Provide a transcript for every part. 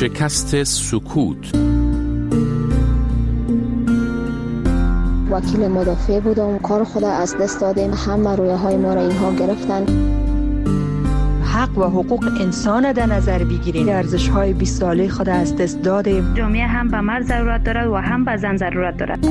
شکست سکوت. وکیل مدافع بودم، کار خود از دست دادیم، همه رویاهای ما را اینها گرفتن. حق و حقوق انسان در نظر بگیرید. ارزش‌های 20 ساله خود از دست دادیم. جامعه هم به مرد ضرورت دارد و هم به زن ضرورت دارد.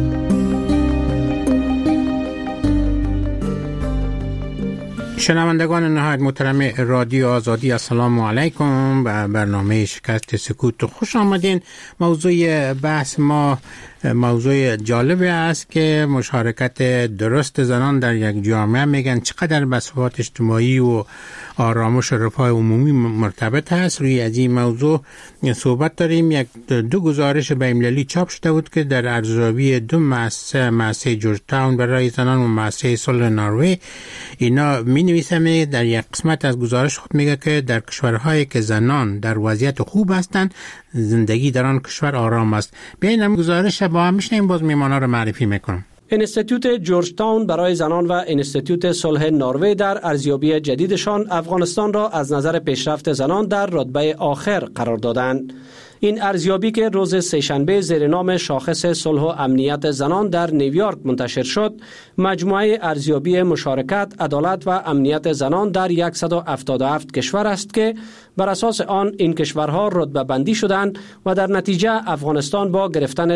شنوندگان نهایت محترم رادیو آزادی، السلام علیکم. به برنامه شکست سکوت خوش آمدین. موضوع بحث ما موضوع جالبی است که مشارکت درست زنان در یک جامعه میگن چقدر به ثبات اجتماعی و آرامش و رفاه عمومی مرتبط است. روی از این موضوع صحبت داریم. دو گزارش بین‌المللی چاپ شده بود که در ارزیابی دو مؤسسه جورج تاون برای زنان و مؤسسه صلح نروژ، اینا می نویسه در یک قسمت از گزارش خود میگه که در کشورهایی که زنان در وضعیت خوب هستند زندگی در آن کشور آرام است. بیاین هم گزارش با هم میشنیم، باز میمانا رو معرفی میکنم. انستیتوت جورج تاون برای زنان و انستیتوت صلح نروژ در ارزیابی جدیدشان افغانستان را از نظر پیشرفت زنان در رتبه آخر قرار دادند. این ارزیابی که روز سه‌شنبه زیر نام شاخص صلح و امنیت زنان در نیویورک منتشر شد، مجموعه ارزیابی مشارکت، عدالت و امنیت زنان در 177 کشور است که بر اساس آن این کشورها رتبه بندی شدند و در نتیجه افغانستان با گرفتن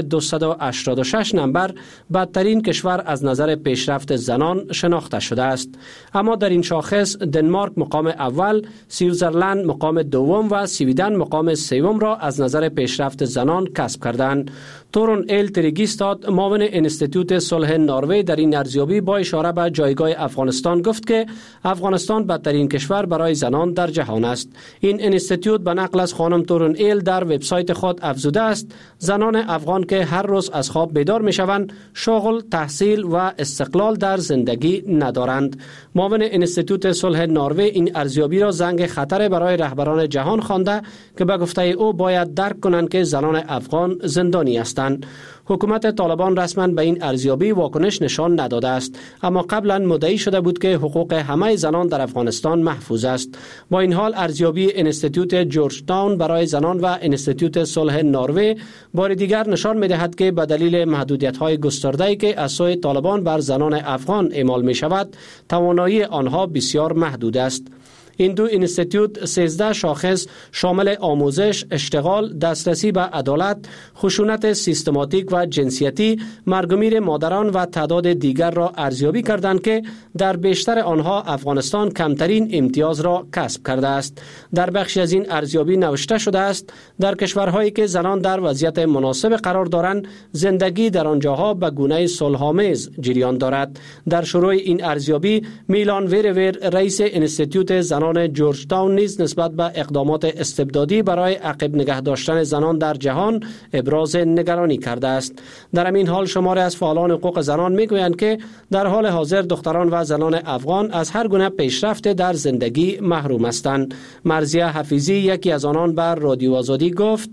286 نمبر بدترین کشور از نظر پیشرفت زنان شناخته شده است. اما در این شاخص دنمارک مقام اول، سوئیسرلند مقام دوم و سویدن مقام سوم را از نظر پیشرفت زنان کسب کردند. تورون ایل تریگیستاد، معاون انستیتوت صلح نروژ، در این ارزیابی با اشاره به جایگاه افغانستان گفت که افغانستان بدترین کشور برای زنان در جهان است. این انستیتوت به نقل از خانم تورون ایل در وبسایت خود افزوده است زنان افغان که هر روز از خواب بیدار میشوند شغل، تحصیل و استقلال در زندگی ندارند. معاون انستیتوت صلح نروژ این ارزیابی را زنگ خطر برای رهبران جهان خوانده که به گفته او باید درک کنند که زنان افغان زندانی هستند. حکومت طالبان رسما به این ارزیابی واکنش نشان نداده است، اما قبلا مدعی شده بود که حقوق همه زنان در افغانستان محفوظ است. با این حال ارزیابی انستیتوت جورج تاون برای زنان و انستیتوت صلح نروژ بار دیگر نشان می‌دهد که به دلیل محدودیت‌های گسترده‌ای که از سوی طالبان بر زنان افغان اعمال می‌شود، توانایی آنها بسیار محدود است. این دو انستیتوت 13 شاخص شامل آموزش، اشتغال، دسترسی به عدالت، خشونت سیستماتیک و جنسیتی، مرگ و میر مادران و تعداد دیگر را ارزیابی کردند که در بیشتر آنها افغانستان کمترین امتیاز را کسب کرده است. در بخشی از این ارزیابی نوشته شده است در کشورهایی که زنان در وضعیت مناسب قرار دارند زندگی در آنجاها به گونه صلح‌آمیز جریان دارد. در شروع این ارزیابی میلان ویرور، رئیس انستیتوت زنان جورج تاون نیز نسبت به اقدامات استبدادی برای عقب نگه داشتن زنان در جهان ابراز نگرانی کرده است. در همین حال شماری از فعالان حقوق زنان میگویند که در حال حاضر دختران و زنان افغان از هر گونه پیشرفت در زندگی محروم هستند. مرضیه حفیظی، یکی از آنان، بر رادیو آزادی گفت: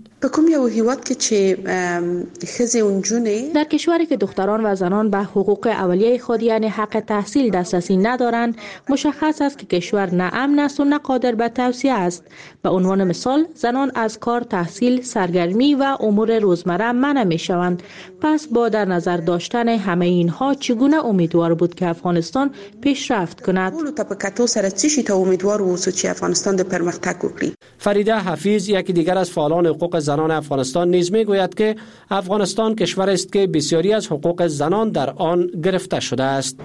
در کشوری که دختران و زنان به حقوق اولیه خود یعنی حق تحصیل دسترسی ندارند، مشخص است که کشور نه امن است و نه قادر به توسعه است. به عنوان مثال زنان از کار، تحصیل، سرگرمی و امور روزمره منع می شوند. پس با در نظر داشتن همه اینها چگونه امیدوار بود که افغانستان پیشرفت کند؟ فریده حفیظ، یکی دیگر از فعالان حقوق زنان افغانستان، نیز میگوید که افغانستان کشور است که بسیاری از حقوق زنان در آن گرفته شده است.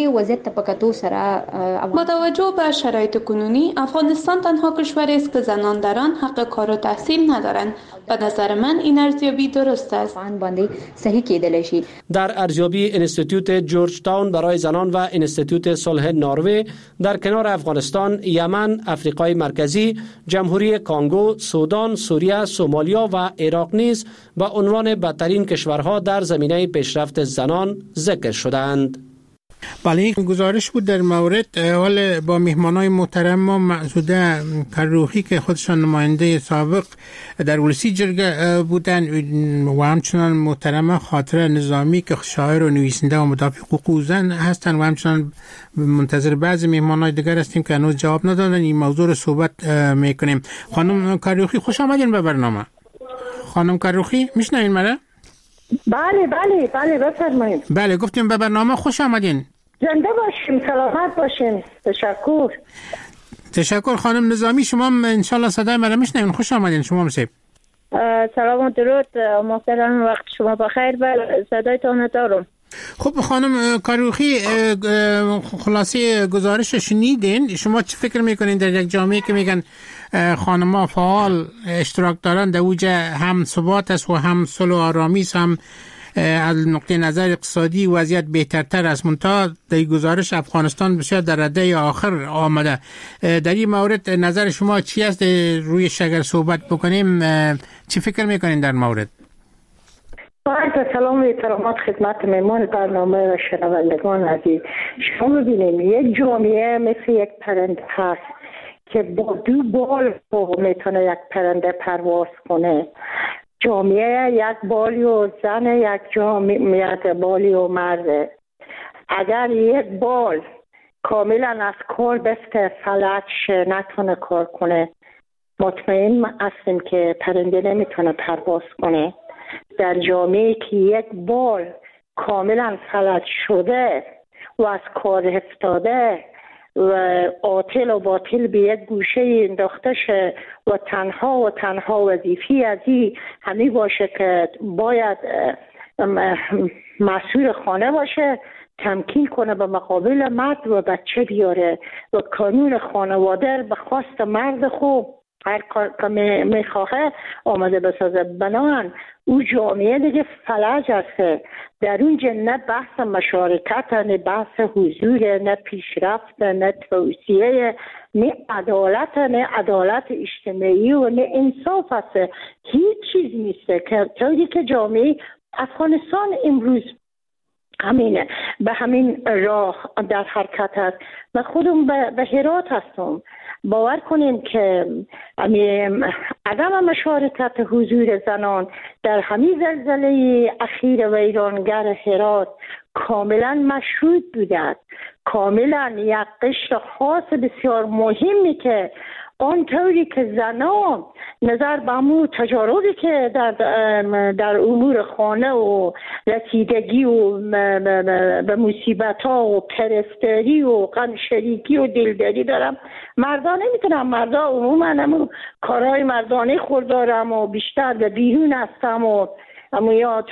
با توجه به شرایط کنونی افغانستان تنها کشور است که زنان در آن حق کار و تحصیل ندارند. به نظر من این ارزیابی درست است. در ارزیابی انستیتوت جورج تاون برای زنان و انستیتوت صلح نروژ در کنار افغانستان، یمن، آفریقای مرکزی، جمهوری کانگو، سودان، سوریه، سومالیا و عراق نیز به عنوان بدترین کشورها در زمینه پیشرفت زنان ذکر شدند. بله، این گزارش بود در مورد حال با مهمانای محترم ما مسعوده کروخی که خودشان نماینده سابق در ولسی جرگه بودن و همچنان محترم خاطره نظامی که شاعر و نویسنده و مدافع حقوق زن هستن و همچنان منتظر بعضی مهمانای دیگر هستیم که هنوز جواب ندادن. این موضوع رو صحبت میکنیم. خانم کروخی خوش آمدین به برنامه. خانم کروخی میشنوین مرا؟ بله بفرمایید. بله، گفتیم به برنامه خوش آمدین. زنده باشیم، سلامت باشیم. تشکر. خانم نظامی شما انشالله صدای مرا میشنوین. خوش آمدین شما مصیب. سلام و درود محترم، وقت شما بخیر. صدایتان دارم. خب خانم کروخی، خلاصه گزارش شنیدین. شما چه فکر میکنین در یک جامعه که میگن خانم‌ها فعال اشتراک دارن، در اوج هم ثبات است و هم صلح و آرامی است، هم از نقطه نظر اقتصادی وضعیت بهترتر است. منتها در گزارش افغانستان بسیار در رده آخر آمده. در این مورد نظر شما چی است؟ روی شگر صحبت بکنیم، چی فکر میکنین در مورد؟ باید سلام و احترامات خدمت مهمان برنامه و شنوندگان عزیز. شما ببینیم یک جامعه مثل یک پرنده هست که با 2 بال میتونه یک پرنده پرواز کنه. جامعه یک بالی و زن، یک جامعه بالی و مرد. اگر یک بال کاملا از کار بسته فلج نتونه کار کنه، مطمئن هستیم که پرنده نمیتونه پرواز کنه. در جامعه که یک بال کاملا فلج شده و از کار افتاده و عاطل و باطل به یک گوشه انداخته شه و تنها وظیفی از این همی باشه که باید مسئول خانه باشه، تمکین کنه به مقابل مرد و بچه بیاره و قانون خانواده به خواست مرد خوب هر کار که میخواه آمده بسازه. بنابراین او جامعه دیگه فلج است. در اونجا نه بحث مشارکت، نه بحث حضور، نه پیشرفت، نه توسعه، نه عدالت اجتماعی و نه انصاف است. هیچ چیز نیست که طوری که جامعه افغانستان امروز همینه، به همین راه در حرکت است. من خودم به هرات هستم. باور کنیم که عدم مشارکت حضور زنان در همین زلزله اخیر ویرانگر هرات کاملا مشروط بوده، کاملا یک قشر خاص بسیار مهمی که آنطوری که زنان نظر به امور تجاربی که در امور خانه و رسیدگی و به مصیبت ها و پرستاری و غم شریکی و دلداری دارم، مردان نمیتونم. مردا عموما کارهای مردانه خود دارم و بیشتر به بیرون هستم و یا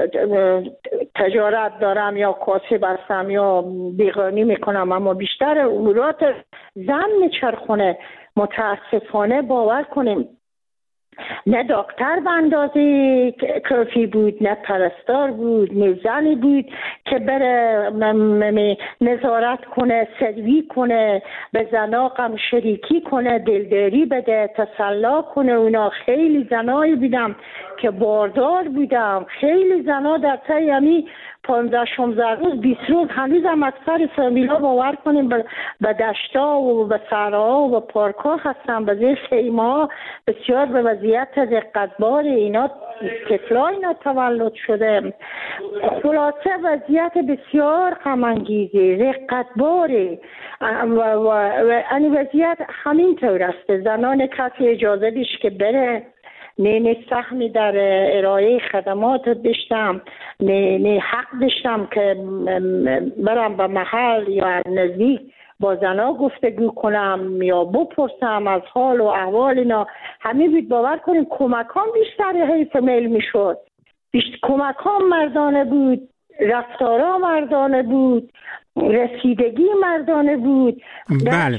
تجارت دارم یا کاسب هستم یا بیغانی میکنم، اما بیشتر امورات زن میچرخونه. متاسفانه باور کنیم نه دکتر به اندازه کافی بود، نه پرستار بود، نه زنی بود که بره نظارت کنه، سروی کنه، به زنا غم شریکی کنه، دلداری بده، تسلا کنه. اونا خیلی زنایی بودم که باردار بودم، خیلی زنا در طی همی 15-16 روز 20 روز هنوز هم اکثر فامیلا باور کنیم به دشتا و به صحراها و به پارک‌ها هستن، به زیر خیمه‌ها. بسیار به وضعیت رقتبار اینا طفلا اینا تولد شده. خلاصه وضعیت بسیار غم‌انگیزی، رقتباری و این وضعیت همین طور است. زنان کسی اجازه دیش که بره، نه سهمی در ارائه خدمات داشتم، نه حق داشتم که برم به محل یا نزدیک با زنا گفتگو کنم یا بپرسم از حال و احوال اینا. همین بود. باور کنیم کمک هم بیشتر حیف میل میشد، کمک هم مردانه بود، رفتارها مردانه بود، رسیدگی مردانه بود. بله.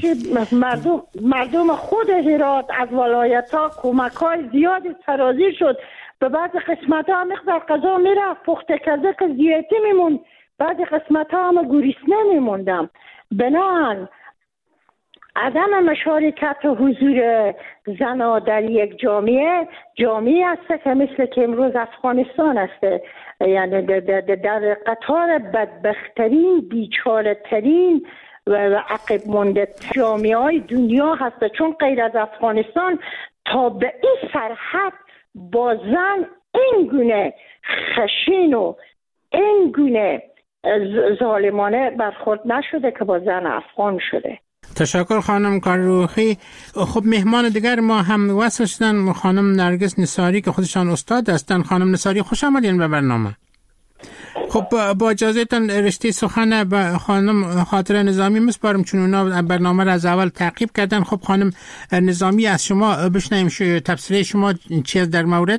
مردم خود هرات از ولایت ها کمک های زیادی سرازیر شد. به بعض قسمت ها مقدار غذا میرفت، پخته کرده که زیادی میموند، بعض قسمت ها هم گریسنه میموندم. بنان عدم مشارکت حضور زنها در یک جامعه است که مثل که امروز افغانستان است، یعنی در قطار بدبختترین، بیچاره‌ترین و عقب مانده جامعه های دنیا هست، چون غیر از افغانستان تا به این سرحد با زن این گونه خشین و این گونه ظالمانه برخورد نشده که با زن افغان شده. تشکر خانم کاروخی. خب مهمان دیگر ما هم وصل شدن، خانم نرگس نثاری که خودشان استاد هستند. خانم نثاری خوش آمدین به برنامه. خب با اجازهتان رشته سخن به خانم خاطره نظامی مسپارم، چون اونا برنامه را از اول تعقیب کردن. خب خانم نظامی از شما بشنویم تفسیر شما چی است در مورد؟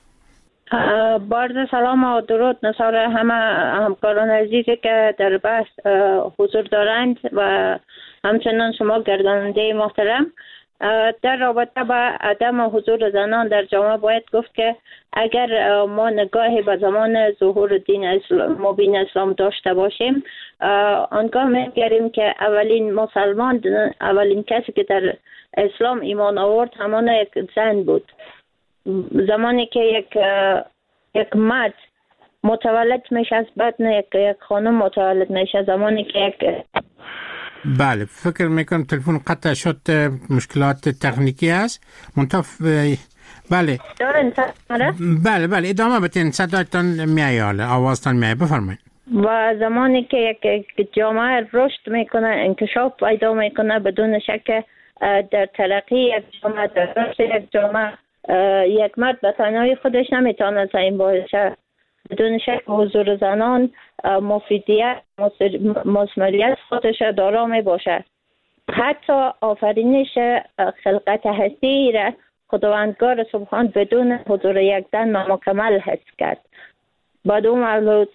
با عرض سلام و درود نثار همه همکاران عزیزی که در بحث حضور دارند و همچنان شما گرداننده محترم. در رابطه با عدم حضور زنان در جامعه باید گفت که اگر ما نگاهی به زمان ظهور دین اسلام، مبین اسلام داشته باشیم، آنگاه می‌گریم که اولین مسلمان، اولین کسی که در اسلام ایمان آورد همان یک زن بود. زمانی که یک مرد متولد میشه از بدن یک خانم متولد میشه، زمانی که یک بله فکر میکنم تلفن قطع شد، مشکلات تکنیکی است. بله بله ادامه بدین، صدایتان میاد، آوازتان میاد، بفرمایید. و زمانی که یک جامعه رشد میکنه، انکشاف پیدا میکنه، بدون شک در ترقی یک جامعه، در رشد یک جامعه، یک مرد به تنهایی خودش نمیتونه زعیم باشه. بدون شک حضور زنان مفیدیت، مثمریت خودش دارا می باشد. حتی آفرینش خلقت هستی را خداوندگار سبحان بدون حضور یک زن نامکمل حس کرد. بدون مولود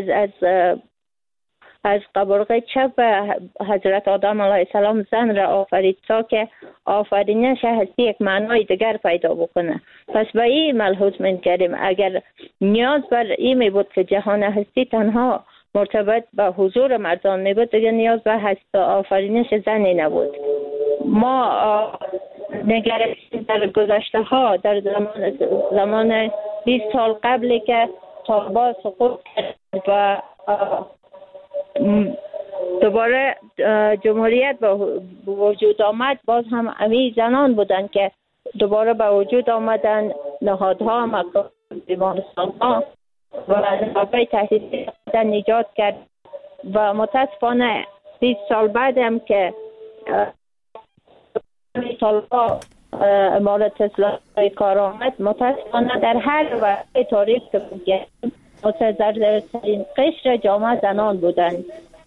از قبرغه چپ حضرت آدم علیه السلام زن را آفرید تا که آفرینش هستی یک معنای دیگر پیدا بکنه. پس به این ملحوظ می‌کردیم اگر نیاز بر این می بود که جهان هستی تنها مرتبط به حضور مردان می بود، دیگر نیاز به آفرینش زنی نبود. ما نگرفتیم در گذشته ها، در زمان 20 سال قبلی که طالبان سقوط کرد و دوباره جمهوریت به وجود آمد، باز هم امی زنان بودن که دوباره به وجود آمدن، نهادها، مکاتب، بیمارستان‌ها و نهادهای تحصیلی نجات کرد. و متاسفانه 20 سال بعد هم که طالبان امارت اسلامی کار آمد، متاسفانه در هر وقت تاریخ که بگیم متضررترین قشر جامعه زنان بودند.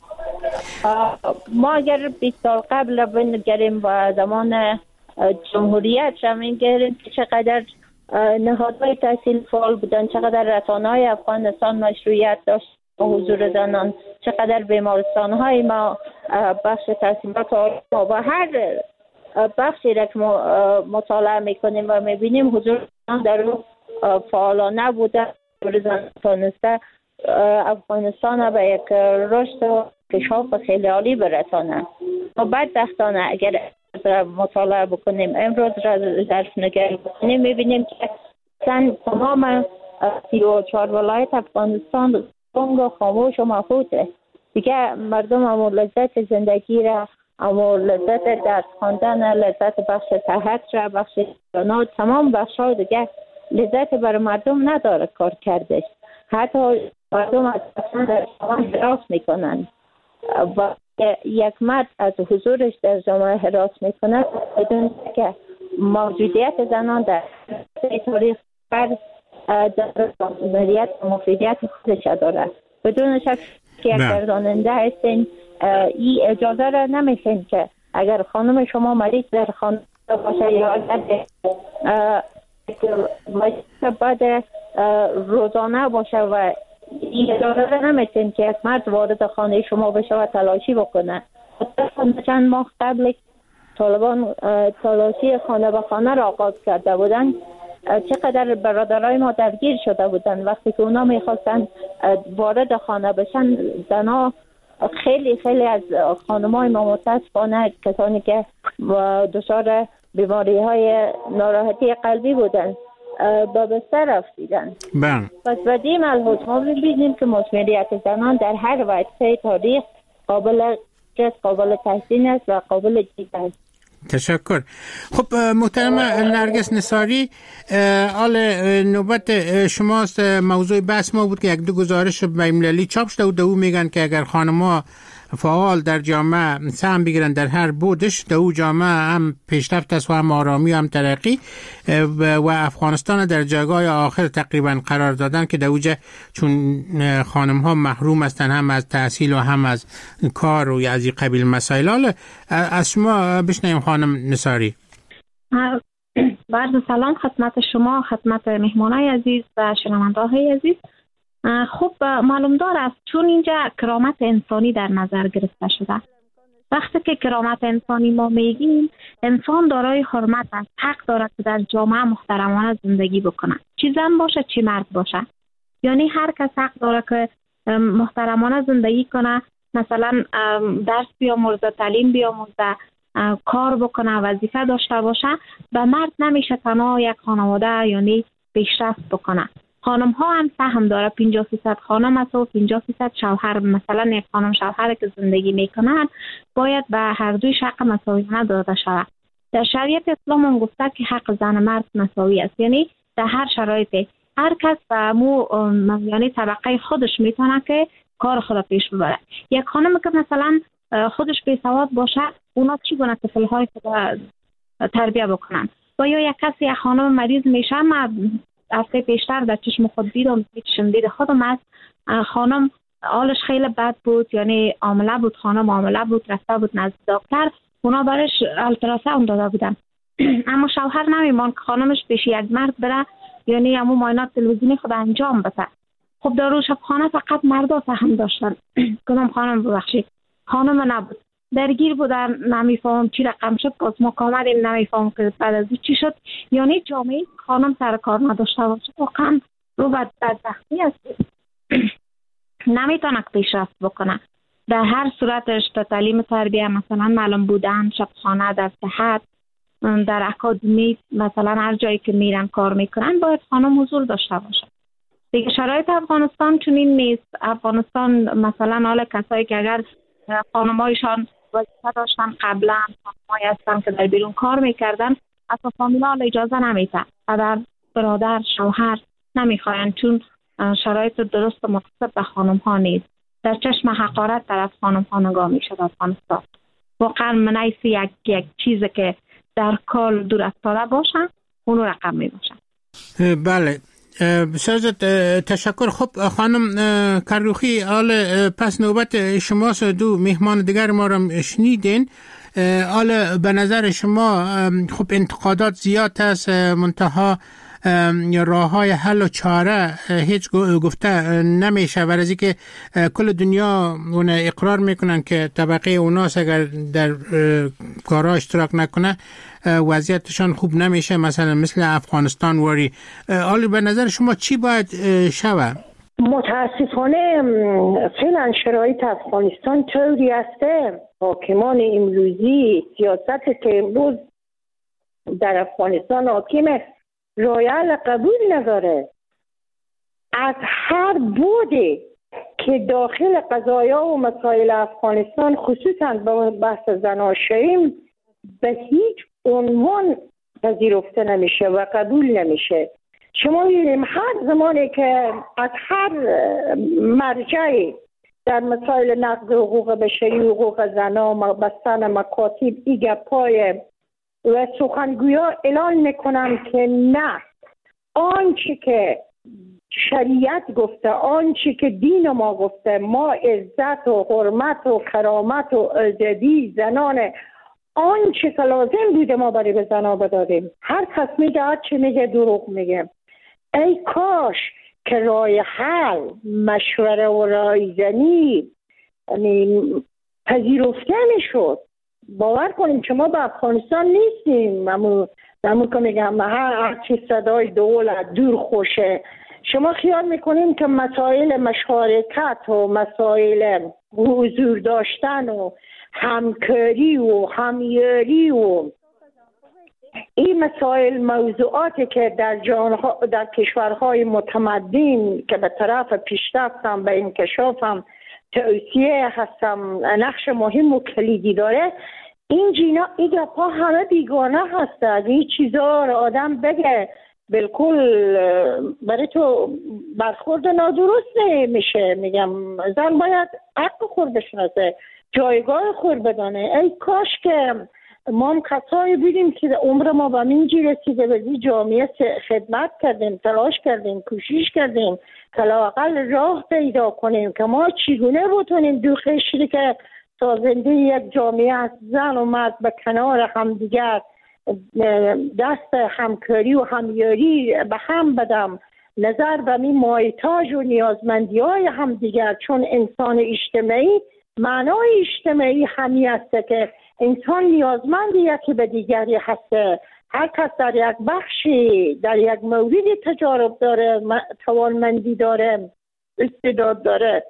ما اگر 20 سال قبل بنگریم و زمان جمهوریت را میگریم که چقدر نهادهای تحصیل فعال بودن، چقدر رسانه‌های افغانستان مشروعیت داشت با حضور زنان، چقدر بیمارستان‌های ما بخش تحصیلات و هر بخشی را که مطالعه میکنیم و میبینیم حضور زنان در اون فعالانه بوده، تانسته افغانستان به یک رشد و انکشاف خیلی عالی برسانه. و بدبختانه اگر مطالعه بکنیم، امروز را ظرف نگری بکنیم، میبینیم که تمام 34 ولایت افغانستان گنگ و خاموش و مبهوته. دیگه مردم اما لذت زندگی را، اما لذت درس خواندن، لذت بخش صحت را، بخش جانات، تمام بخش ها دیگه لذت برای مردم نداره کار کردش. حتی مردم از در جامعه حراس میکنن و یک مرد از حضورش در جامعه حراس میکنه بدون که موجودیت زنان در تاریخ بر مریت و مفیدیت خودش داره. بدون شک که یک گرداننده هستین، این اجازه را نمیشین که اگر خانم شما مریض در خانه باشه یا اگر بعد روزانه باشه و این اجازه نمیتین که یک مرد وارد خانه شما بشه و تلاشی بکنه. چند ماه قبل طالبان تلاشی خانه به خانه را آغاز کرده بودن، چقدر برادرای ما درگیر شده بودن. وقتی که اونا میخواستن وارد خانه بشن، زنا خیلی خیلی از خانم‌های ما متاسفانه کسانی که دچار بیماری‌های ناراحتی قلبی بودن با بستر رفتیدن. پس بدی ملحوظ ما می‌بینیم که مسمومیت زنان در هر وقت تاریخ قابل تحسین است و قابل دید است. تشکر. خب محترم نرگس نصاری، آل نوبت شماست. موضوع بحث ما بود که یک دو گزارش بین‌المللی چاپ شده و دو میگن که اگر خانم‌ها فعال در جامعه سهم بگیرن در هر بودش، دو جامعه هم پیشرفت است و هم آرامی و هم ترقی، و افغانستان در جایگاه آخر تقریبا قرار دادن که دوجه چون خانم‌ها محروم هستن هم از تحصیل و هم از کار و از این قبیل مسائل. از شما بشنویم خانم نصاری. بعد سلام خدمت شما، خدمت مهمانای عزیز و شنونده‌های عزیز. خب معلوم دار است چون اینجا کرامت انسانی در نظر گرفته شده. وقتی که کرامت انسانی ما میگیم، انسان دارای حرمت است، حق دارد که در جامعه محترمانه زندگی بکنه، چی زن باشه چی مرد باشه. یعنی هر کس حق داره که محترمانه زندگی کنه، مثلا درس بیاموزه، تعلیم بیاموزه، کار بکنه، وظیفه داشته باشه. به مرد نمیشه تنها یک خانواده یعنی پیشرفت بکنه. خانم ها هم سهم داره، 50% خانم است و 50% شوهر. مثلا یک خانم شوهر که زندگی میکنن باید به هر دوی حق مساویانه داده شود. در شریعت اسلام هم گفته که حق زن مرد مساوی است، یعنی در هر شرایطی هر کس به یعنی طبقه خودش میتونه که کار خود پیش ببره. یک خانم که مثلا خودش بی سواد باشه، اونا چگونه طفل‌های خود تربیت بکنن؟ و یا یک کسی یک خانم مریض میشه، ما هفته پیشتر در چشم خود دیدم، چشم دید خودم است، خانم حالش خیلی بد بود، یعنی عامله بود، خانم عامله بود، رفته بود نزد دکتر، اونا برش التراساوند داده بودن. اما شوهر نمیمان که خانمش پیش یک مرد بره، یعنی همون معاینات تلویزیونی خود انجام بده. خب در روز شبخانه فقط مردا سهم داشتن. کدام خانم ببخشید خانم نبود، درگیر بودن، نمیفهم چی رقم شد. باز ما کامریم نمیفهم که بعد از چی شد. یعنی جامعه خانم سر کار نداشته باشه واقعا رو بدبختی است. نمیتونه پیشرفت بکنه در هر صورتش. در تعلیم تربیه مثلا معلوم بودن، شبخانه، در صحت، در اکادمی، مثلا هر جایی که میرن کار میکنن باید خانم حضور داشته باشه. دیگه شرایط افغانستان چنین نیست. افغانستان مثلا حال کسایی که اگر خانمایشان وظیفه داشتن قبلا، خانمایی هستن که در بیرون کار میکردن، اصلا فامیلا اجازه نمیده، پدر، برادر، شوهر نمیخواین، چون شرایط درست مناسب به خانم ها نیست. در چشم حقارت طرف خانم ها نگاه میشه در افغانستان. واقعا منعیس یک چیزی که در کال دور افتاده باشن اون رقم می باشن. بله بسیار تشکر. خب خانم کروخی، حال پس نوبت شماست. دو مهمان دیگر ما را شنیدین. حال به نظر شما خب انتقادات زیاد است، منتها راه های حل و چاره هیچ گفته نمیشه، برای که کل دنیا اون اقرار میکنن که طبقه اوناس اگر در کارها اشتراک نکنه وضعیتشان خوب نمیشه، مثلا مثل افغانستان وری. حالا به نظر شما چی باید شود؟ متاسفانه فعلا شرایط افغانستان طوری است، حاکمان امروزی سیاست که امروز در افغانستان حاکمه رایل قبول نداره. از هر بودی که داخل قضایا و مسائل افغانستان خصوصا به بحث زناشویی به هیچ عنوان پذیرفته نمیشه و قبول نمیشه. شما می‌بینیم هر زمانی که از هر مرجعی در مسائل نقض حقوق بشری، حقوق زنان، بستن مکاتب ایگپای و سخنگویا اعلان میکنم که نه، آنچه که شریعت گفته، آنچه که دین ما گفته، ما عزت و حرمت و کرامت و آزادی زنان، آنچه که لازم بوده ما برای به زنان بدادیم. هر کس میگه چه میگه دروغ میگه. ای کاش که راه حل، مشوره و رایزنی پذیرفته میشد. باور کنیم که ما به افغانستان نیستیم. همون که میگم هر چی صدای دولت دور خوشه. شما خیال میکنیم که مسائل مشارکت و مسائل حضور داشتن و همکاری و همیاری و این مسائل موضوعاتی که در کشورهای متمدن که به طرف پیشرفتم به انکشافم توصیه هستم نقش مهم و کلیدی داره، این گپا همه بیگانه هست. این چیزا رو آدم بگه بالکل برای تو برخورد نادرست نمیشه. میگم زن باید حق خود بشناسه، جایگاه خود بدانه. ای کاش که ما هم کسایی بودیم که عمر ما به اینجی رسیده به این جامعه خدمت کردیم، تلاش کردیم، کوشش کردیم که لااقل راه پیدا کنیم که ما چگونه بتونیم دو قشری که سازنده یک جامعه از زن و مرد به کنار همدیگر دست همکاری و همیاری به هم بدم، نظر به می مایتاژ و نیازمندی های همدیگر. چون انسان اجتماعی معنای اجتماعی همی است که انسان نیازمند یکی به دیگری هسته. هر کس در یک بخشی در یک موردی تجارب داره، توانمندی داره، استعداد داره.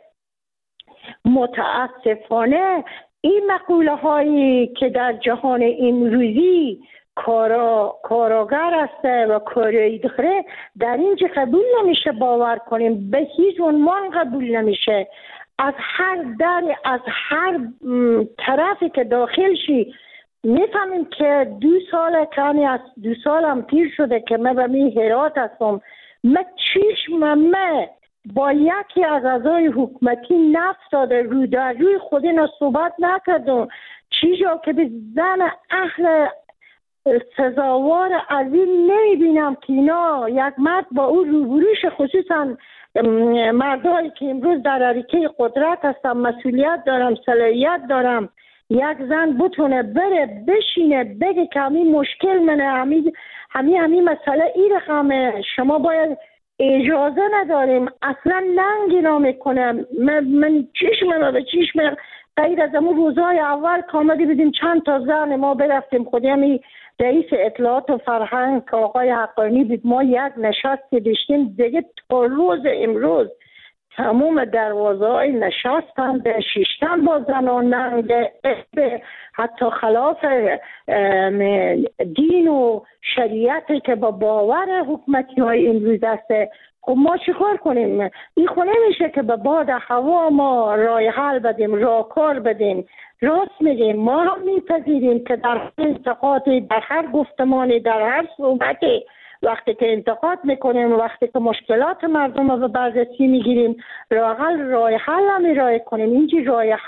متاسفانه این مقوله هایی که در جهان امروزی کاراگر است و کاری داره در اینجا قبول نمیشه. باور کنیم به هیچ عنوان قبول نمیشه. از هر در، از هر طرفی که داخل شی میفهمیم که 2 سال کمی از 2 سالم پیر شده که من به می هرات هستم. من چشمم با یکی از اعضای حکومتی نفس داده رو در روی خود اینا صحبت نکردم. چیزا که به زن اهل سزاوار از این نمیبینم که اینا یک مرد با او روبروش، خصوصا مردایی که امروز در حرکه قدرت هستن، مسئولیت دارم، صلاحیت دارم، یک زن بتونه بره بشینه بگه که همین مشکل منه، همین مسئله این رقمه، شما باید اجازه نداریم. اصلا ننگی نمیکنه. من چشمم به چشم غیر از همون روزهای اول که آمدی بدیم چند تا زن ما برفتیم خودی همی رئیس اطلاعات و فرهنگ که آقای حقانی بود، ما یک نشستی داشتیم دیگه تا روز امروز تمام دروازه های نشستن به شیشتن با زنان ننگ، حتی خلاف دین و شریعتی که با باور حکومتی های امروز است. خب ما چیکار کنیم؟ این خونه میشه که به باد هوا ما رای حل بدیم، راهکار بدیم. راست میگیم، ما هم میپذیریم که در انتقادی، در هر گفتمانی، در هر صحبتی وقتی که انتقاد میکنیم، وقتی که مشکلات مردم رو به بررسی میگیریم، راه حل هم ارائه کنیم. اینجی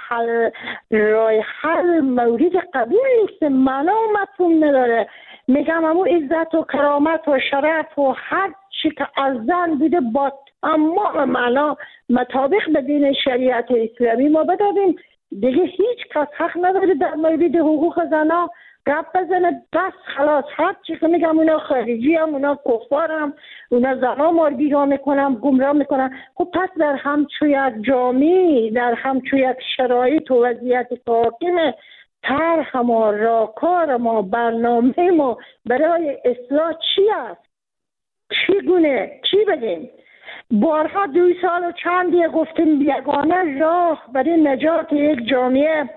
راه حل مورد قبول نیست، معنا و مفهوم نداره. میگم همون عزت و کرامت و شرف و هر چی که از زن بوده با تمام معنا مطابق به دین شریعت اسلامی ما بدادیم. دیگه هیچ کس حق نداره در مورد حقوق زنها گپ بزنه. بس خلاص، هر چی که میگم اونا خارجی هم، اونا کفار هم، اونا زنها ما رو بیراه میکنن، گمراه میکنن. خب پس در همچون یک جامعه، در همچون یک شرایط و وضعیت که حاکمه، طرح ما، راهکار ما، برنامه ما برای اصلاح چی است؟ چگونه؟ چی بگیم؟ بارها 2 سال و چندی گفتیم یگانه راه برای نجات یک جامعه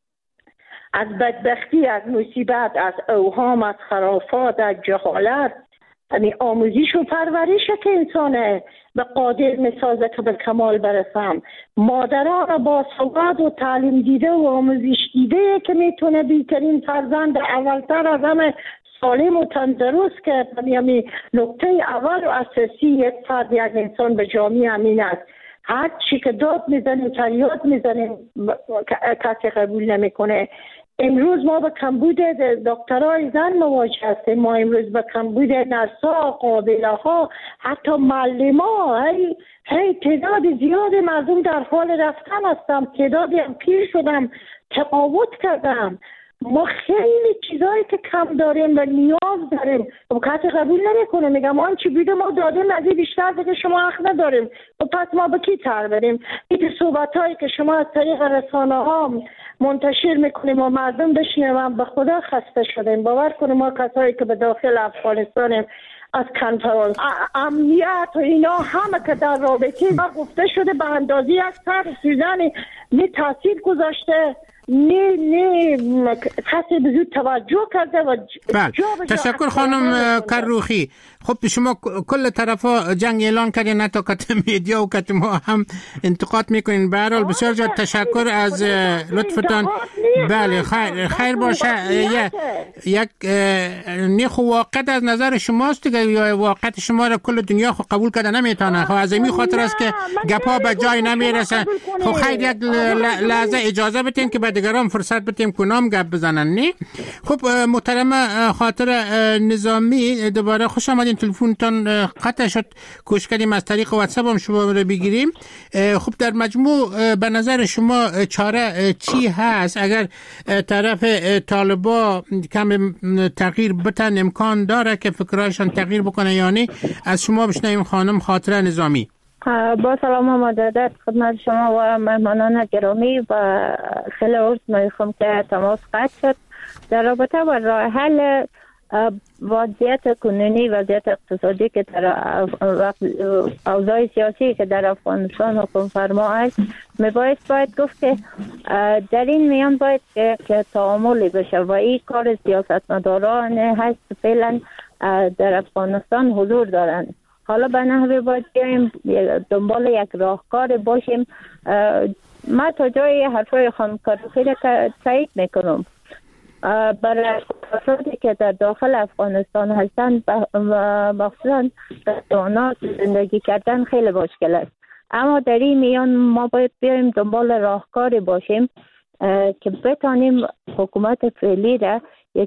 از بدبختی، از مصیبت، از اوهام، از خرافات، از جهالت، یعنی آموزش و پرورش که انسانه به قادر میسازه که به کمال برسم. مادران با سواد و تعلیم دیده و آموزش دیده که میتونه بیترین فرزند اولتر از همه سالم و تندرست که یعنی نکته اول و اساسی یک فرد، یک انسان به جامعه امین است. هر چی که داد میزنیم، فریاد میزنیم، کسی قبول نمیکنه. امروز ما به کمبود دکترای زن مواجه هستیم. ما امروز به کمبود نرسا، قابله ها، حتی معلما. هی تعداد زیاد مردم در حال رفتن هستم، تعدادی هم پیر شدم، تقاوت کردم. ما خیلی چیزایی که کم داریم و نیاز داریم و کسی قبول نمیکنه. میگم آن چی بوده ما دادیم، از این بیشتر دیگه شما حق نداریم. و پس ما به کی تر بریم؟ این صحبت هایی که شما از طریق رسانه ها منتشر میکنیم و مردم بشنوم، به خدا خسته شدیم. باور کنیم ما کسایی که به داخل افغانستانیم از کنترل امنیت و اینا همه که در رابطه گفته شده به اندازه یک سر سوزن نه تاثیر گذاشته نه کسی به زود توجه کرده و تشکر خانم کروخی. خب شما کل طرفا جنگ اعلان کردین، نه تا کت میدیا و کت ما هم انتقاد میکنین. به هر حال بسیار زیاد تشکر از لطفتان. بله خیر باشه. یک نیخو واقعیت از نظر شماست که یا واقعیت شما را کل دنیا قبول کرده نمیتونه؟ خب از این خاطر است که گپا به جای نمیرسه. خب خیر یک لحظه اجازه بدین که به دیگران فرصت بدیم کنام گپ بزنن. نه خب محترم خاطر نظامی، دوباره خوش آمدین. تلفنتان قطع شد، کوشش کردیم از طریق واتساپ هم شما رو بگیریم. خب در مجموع به نظر شما چاره چی هست؟ اگر طرف طالبا کم تغییر بتن امکان داره که فکرایشان تغییر بکنه یا نه؟ از شما بشنویم خانم خاطر نظامی. با سلام و مجدد خدمت شما و مهمانان گرامی و خیلی عرض میخوام که تماس قطع شد در رابطه با راه حل وضعیت کنونی، وضعیت اقتصادی که در اوضاع سیاسی که در افغانستان حکم فرما است. باید گفت که در این میان باید که تعاملی بشه و این کار سیاستمداران هست فعلا در افغانستان حضور دارند. حالا به نحوی باید بیاییم دنبال یک راهکار باشیم. من تا جای حرفای خانم کروخی را تایید میکنم. برای افرادی که در داخل افغانستان هستند مخصوصا در زندگی کردن خیلی مشکل است، اما در این میان ما باید بیاییم دنبال راهکاری باشیم که بتانیم حکومت فعلی را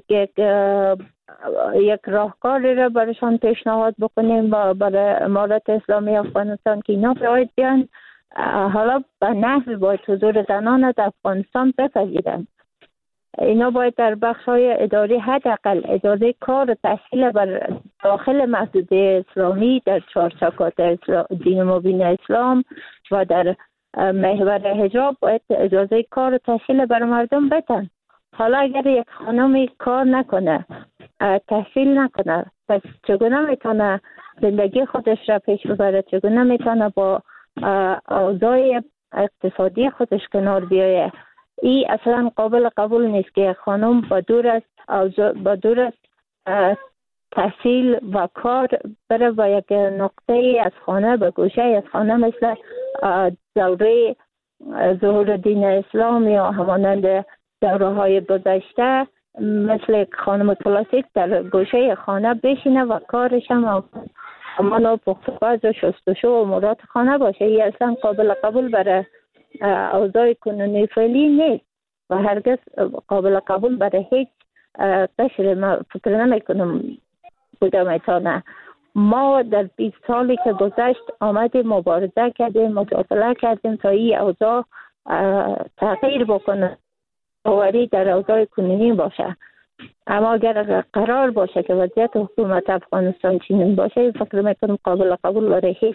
یک راهکاری را برایشان پیشنهاد بکنیم و برای امارت اسلامی افغانستان که اینا باید بیان حالا به نحوی باید حضور زنان در افغانستان بپذیرند. اینا باید در بخش‌های اداری حداقل اجازه کار و تحصیل بر داخل محدوده اسلامی در چارچوبات دین مبین اسلام و در محور حجاب باید اجازه کار و تحصیل بر مردم بدن. حالا اگر یک خانمی کار نکنه، تحصیل نکنه، پس چگونه میتونه زندگی خودش را پیش ببره؟ چگونه میتونه با اوضاع اقتصادی خودش کنار بیایه؟ این اصلا قابل قبول نیست که خانم با دور از تحصیل و کار بره با یک نقطه از خانه به گوشه از خانه مثل دوره ظهور دین اسلام یا همانند دوره های گذشته مثل خانم کلاسیک در گوشه خانه بشینه و کارش هم همانا پخت‌وپز و شستشو و امورات خانه باشه. این اصلا قابل قبول برای اوضاع کنونی فعلی نیست و هرگز قابل قبول برای هیچ قشر. ما فکر نمی کنم بوده میتونه. ما در 20 سالی که گذشت آمدیم مبارزه کردیم، مجادله کردیم تا این اوضاع تغییر بکنه، باوری در اوضاع کنونی باشه. اما اگر قرار باشه که وضعیت حکومت افغانستان چنین باشه، فکر میکنم قابل قبول برای هیچ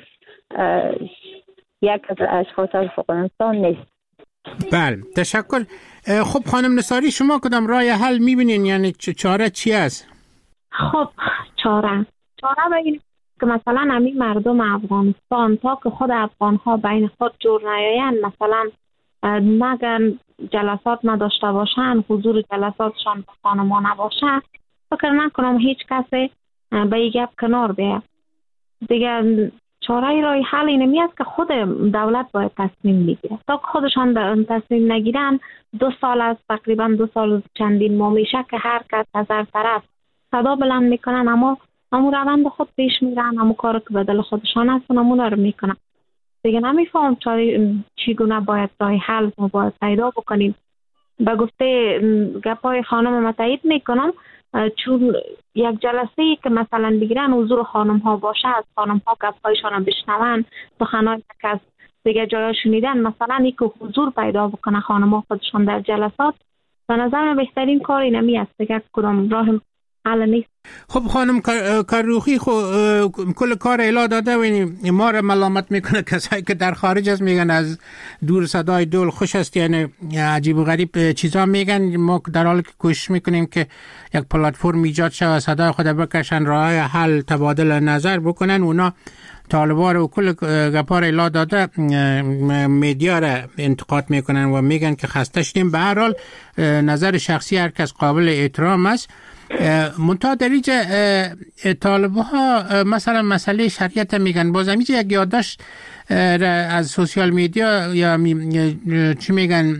یک از اشخاص افغانستان نیست. بله تشکر. خب خانم نصاری شما کدام راه حل میبینین؟ یعنی چاره چی است؟ خب چاره به این که مثلا همین مردم افغانستان تا که خود افغان ها بین خود جور نیایند، مثلا نگن جلسات نداشته باشن، حضور جلساتشان به خانما نباشه، فکر نکنم هیچ کسی به این گپ کنار بیه. دیگه چاره راه حل اینمی است که خود دولت باید تصمیم بگیره. تا خودشان تصمیم نگیرن 2 سال است، تقریبا 2 سال چندین ماه میشه که هر کس از هر طرف صدا بلند میکنن، اما همون روند خود پیش میرن، همون کار که به دل خودشان هست همون رو میکنن. دیگه نمیفهم چگونه باید راه حل ما باید پیدا بکنیم. به گفته گپای خانم ما تایید میکنم، چون یک جلسه که مثلا بگیرن حضور خانم ها باشه، از خانم ها گپایشان رو بشنون، سخنای که از دیگه جایا شنیدن، مثلا این که حضور پیدا بکنه خانم ها خودشان در جلسات، به نظر من بهترین کار اینمی است. دیگه کدام راه حالا نیست. خب خانم کاروخی کل کار اعلام داده و ما را ملامت میکنه کسایی که در خارج است، میگن از دور صدای دول خوش است، یعنی عجیب و غریب چیزا میگن. ما در حالی که کوشش میکنیم که یک پلتفرم ایجاد شود صدای خود بکشن، راه حل تبادل نظر بکنن، اونا طالبان و کل گپار اعلام داده میدیا را انتقاد میکنن و میگن که خسته شدیم. به هر حال نظر شخصی هر کس قابل احترام است. منتها در اینجا طالبه ها مثلا مسئله شریعت میگن. باز اینجا یک یادداشت از سوشیال میدیا یا چی میگن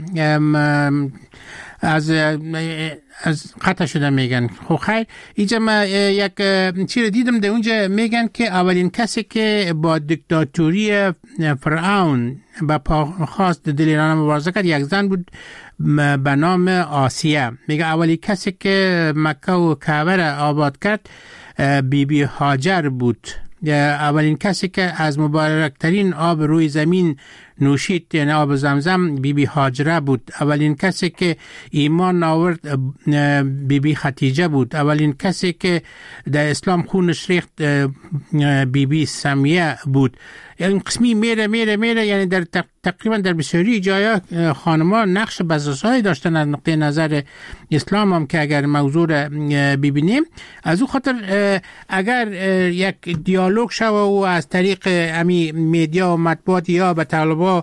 از قطع شده میگن. خب خیر، اینجا ما یک چیز دیدم در اونجا میگن که اولین کسی که با دیکتاتوری فرعون با پاخواست دل ایران مبارزه کرد یک زن بود به نام آسیه. میگه اولی کسی که مکه و کعبه را آباد کرد بیبی هاجر بود. اولین کسی که از مبارکترین آب روی زمین نوشید یعنی آب زمزم بیبی هاجره بود. اولین کسی که ایمان آورد بیبی خدیجه بود. اولین کسی که در اسلام خونش ریخت بیبی سمیه بود. این قسمی میره یعنی در تقریبا در بسیاری جایا خانم‌ها نقش بزرگسازی داشتن از نقطه نظر اسلام هم که اگر موضوع را ببینیم. از اون خاطر اگر یک دیالوگ شود و از طریق امی میدیا و مطبوعات یا به طالبا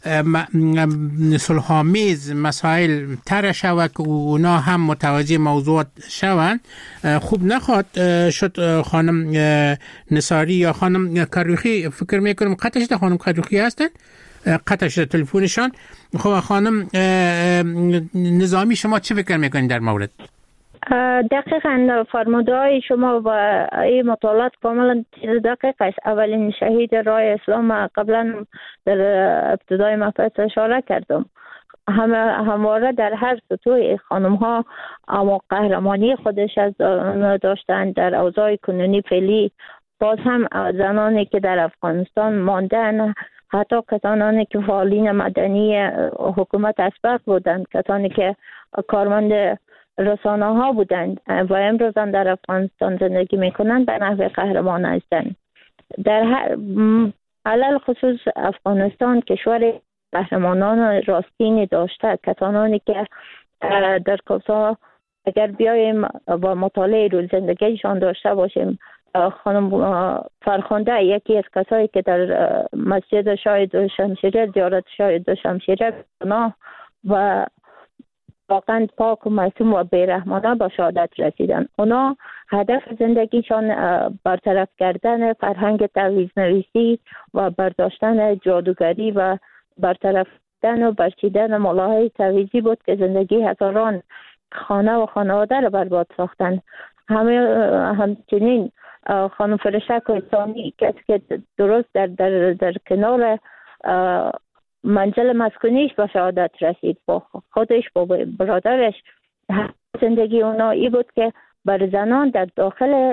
صلح‌آمیز مسائل طرح شود که اونا هم متوجه موضوعات شوند، خوب نخواد شد. خانم نصاری یا خانم کاروخی فکر میکنم قطع شده، خانم کاروخی هستن قطع شده تلفنشان. خب خانم نظامی شما چه فکر میکنید در مورد؟ دقیقاً فرمودهای شما و این مطالعات کاملا دقیق است. اولین شهید راه اسلام قبلا در ابتدای مبحث اشاره کردم. همواره در هر سطوح خانم ها اما قهرمانی خودش از داشتن. در اوضاع کنونی فعلی باز هم زنانی که در افغانستان ماندن، حتی کسانی که فعالین مدنی حکومت اسبق بودند، کسانی که کارمند رسانه ها بودند و امروز در افغانستان زندگی میکنند به نحو قهرمان هستند. در علل خصوص افغانستان کشور قهرمانان راستینی داشته، کسانی که در کوسا اگر بیایم و مطالعه روز زندگیشان داشته باشیم، خانم فرخنده یکی از کسایی که در مسجد شاه دو شمشیره زیارت شاه دو شمشیره و واقعا پاک و معصوم و بیرحمانه به شهادت رسیدن. اونا هدف زندگیشان برطرف کردن فرهنگ تعویض نویسی و برداشتن جادوگری و برطرف کردن و برچیدن ملاهای تعویضی بود که زندگی هزاران خانه و خانواده را برباد ساختن. همچنین خانم فرشک انسانی کسی که درست در کنار منزل مسکونیش به شهادت رسید، با خودش با برادرش. زندگی اونا ای بود که بر زنان در داخل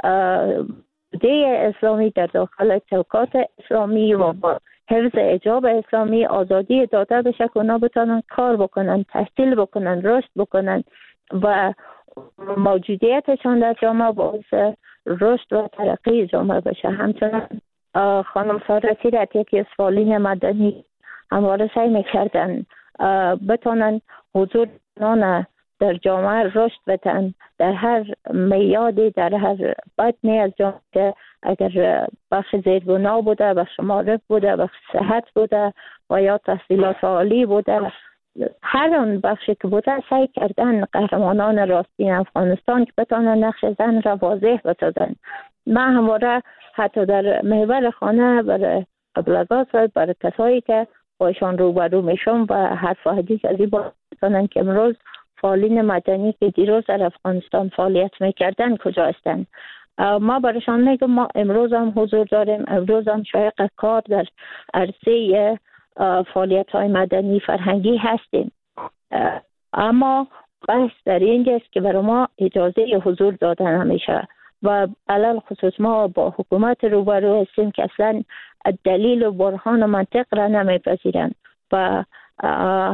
ده اسلامی، در داخل چوکات اسلامی و با حفظ حجاب اسلامی آزادی داده بشه که اونا بتونن کار بکنن، تحصیل بکنن، رشد بکنن و موجودیتشان در جامعه باعث رشد و ترقی جامعه بشه. همچنین خانم ساره سیرت یکی از فعالین مدنی همواره سعی میکردن بتونن حضور زنان در جامعه رشد بدن در هر میادی، در هر بطنی از جامعه. اگر بخش زیربنا بوده، بخش معرف بوده، بخش صحت بوده و یا تحصیلات عالی بوده، هر اون بخشی که بوده سعی کردن قهرمانان راستین افغانستان که بتونن نقش زن را واضح بسازن. من همواره حتی در محور خانه برای قبلگاه برای کسایی که باشان روبرو میشم و حرف و حدیث از این باشن که امروز فعالین مدنی که دیروز در افغانستان فعالیت میکردن کجا هستن، ما برایشان میگم ما امروز هم حضور داریم، امروز هم شایق کار در عرصه فعالیت های مدنی فرهنگی هستیم. اما بحث در اینجاست که برای ما اجازه حضور دادن همیشه و علل خصوص ما با حکومت روبرو هستیم که اصلا دلیل و برهان و منطق را نمیپذیرند و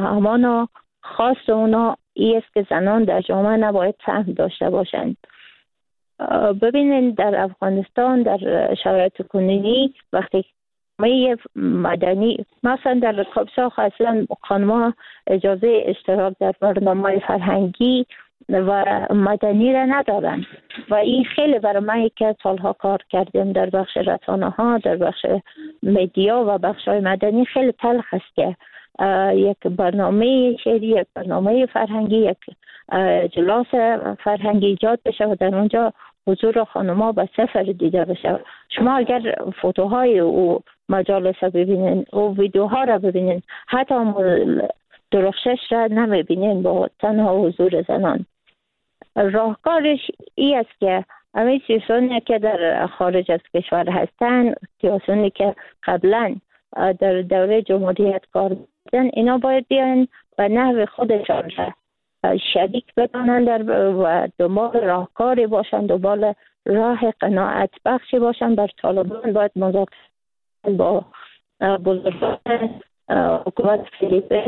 همانا خواست اونا ای است که زنان در جامعه نباید سهم داشته باشند. ببینین در افغانستان در شرایط کنونی وقتی مدنی مثلا در کابساخ اصلا خانم‌ها اجازه اشتراک در برنامه فرهنگی و مدنی را ندارن و این خیلی برای من که سالها کار کردیم در بخش رسانه ها، در بخش مدیا و بخش های مدنی خیلی تلخ است که یک برنامه شعری، یک برنامه فرهنگی، یک اجلاس فرهنگی ایجاد بشه و در اونجا حضور خانم‌ها به صفر دیده بشه. شما اگر فوتوهای و مجالس ببینین و ویدیوها را ببینین، حتی درخشش را نمیبینین با تنها حضور زنان. راهکارش این است که همه سیاسانی که در خارج از کشور هستند، سیاسانی که قبلا در دوره جمهوریت کار کردن، اینا باید بیان و نحو خودشان را شریک بدانند و دنبال راهکاری باشند، دنبال راه قناعت بخشی باشند. بر طالبان باید مذاکره با بزرگان حکومت فیلیپین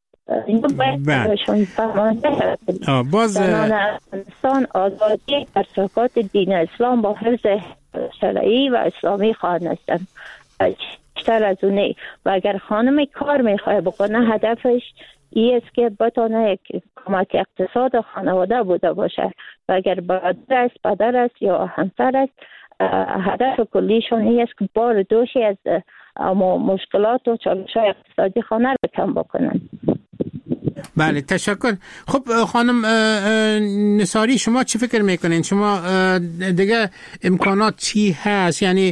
باز زنان افغانستان آزادی ترسکات دین اسلام با حفظ شرعی و اسلامی خواهند هستند بیشتر از اونه. و اگر خانم کار میخواه بکنه، هدفش این است که بتانه یک کمک اقتصاد خانواده بوده باشه و اگر برادر است، پدر است یا همسر است، هدف کلیشون این است که بار دوشی از مشکلات و چالش‌های اقتصادی خانه را کم بکنن. بله، تشکر. خب خانم نثاری، شما چی فکر میکنین؟ شما دیگه امکانات چی هست؟ یعنی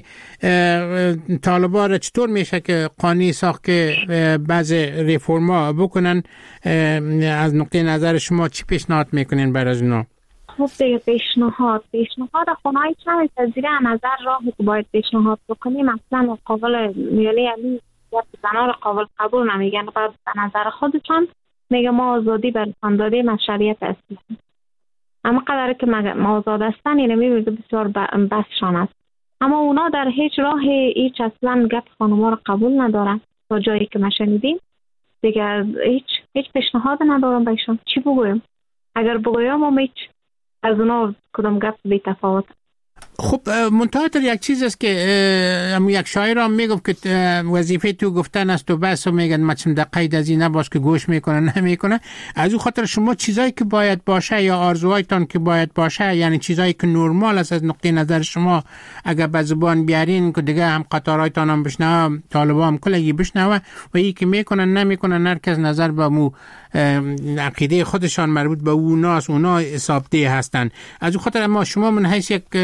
طالبان را چطور میشه که قانونی ساخت که بعض ریفورما بکنن؟ از نقطه نظر شما چی پیشنهاد میکنین برای از اونا؟ خب دیگه پیشنهاد خانه‌های چند تجزیه نظر راهی که باید پیشنهاد بکنیم، مثلا قابل میلی زنان را قابل قبول نمیگن، بعد به نظر خودشان میگه ما آزادی برسان دادیم از شریعت اسلام، اما قدر که ما آزاد هستن اینه میگه بسیار بسشان است، اما اونا در هیچ راه هیچ اصلا گپ خانوما را قبول ندارن. تا جایی که ما شنیدیم دیگه هیچ پیشنهاد ندارم بهشون. چی بگویم؟ اگر بگویم هم هیچ از اونا کدام گپ بی تفاوت. خب منتها یک چیز است که یک شاعر هم میگفت که وظیفه تو گفتن است و بس، و میگن مثلا در قید از این نباش که گوش میکنه نمیکنه. از او خاطر شما چیزایی که باید باشه یا آرزوهایتان که باید باشه، یعنی چیزایی که نرمال است از نقطه نظر شما، اگر به زبان بیارین که دیگه هم قطارایتان هم بشنوه، طالبان هم کلگی بشنوه و این که میکنن نمیکنن هر کس نظر به مو عقیده خودشان مربوط به اوناست، اونا حسابده هستن. از او خاطر ما شما من حیث یک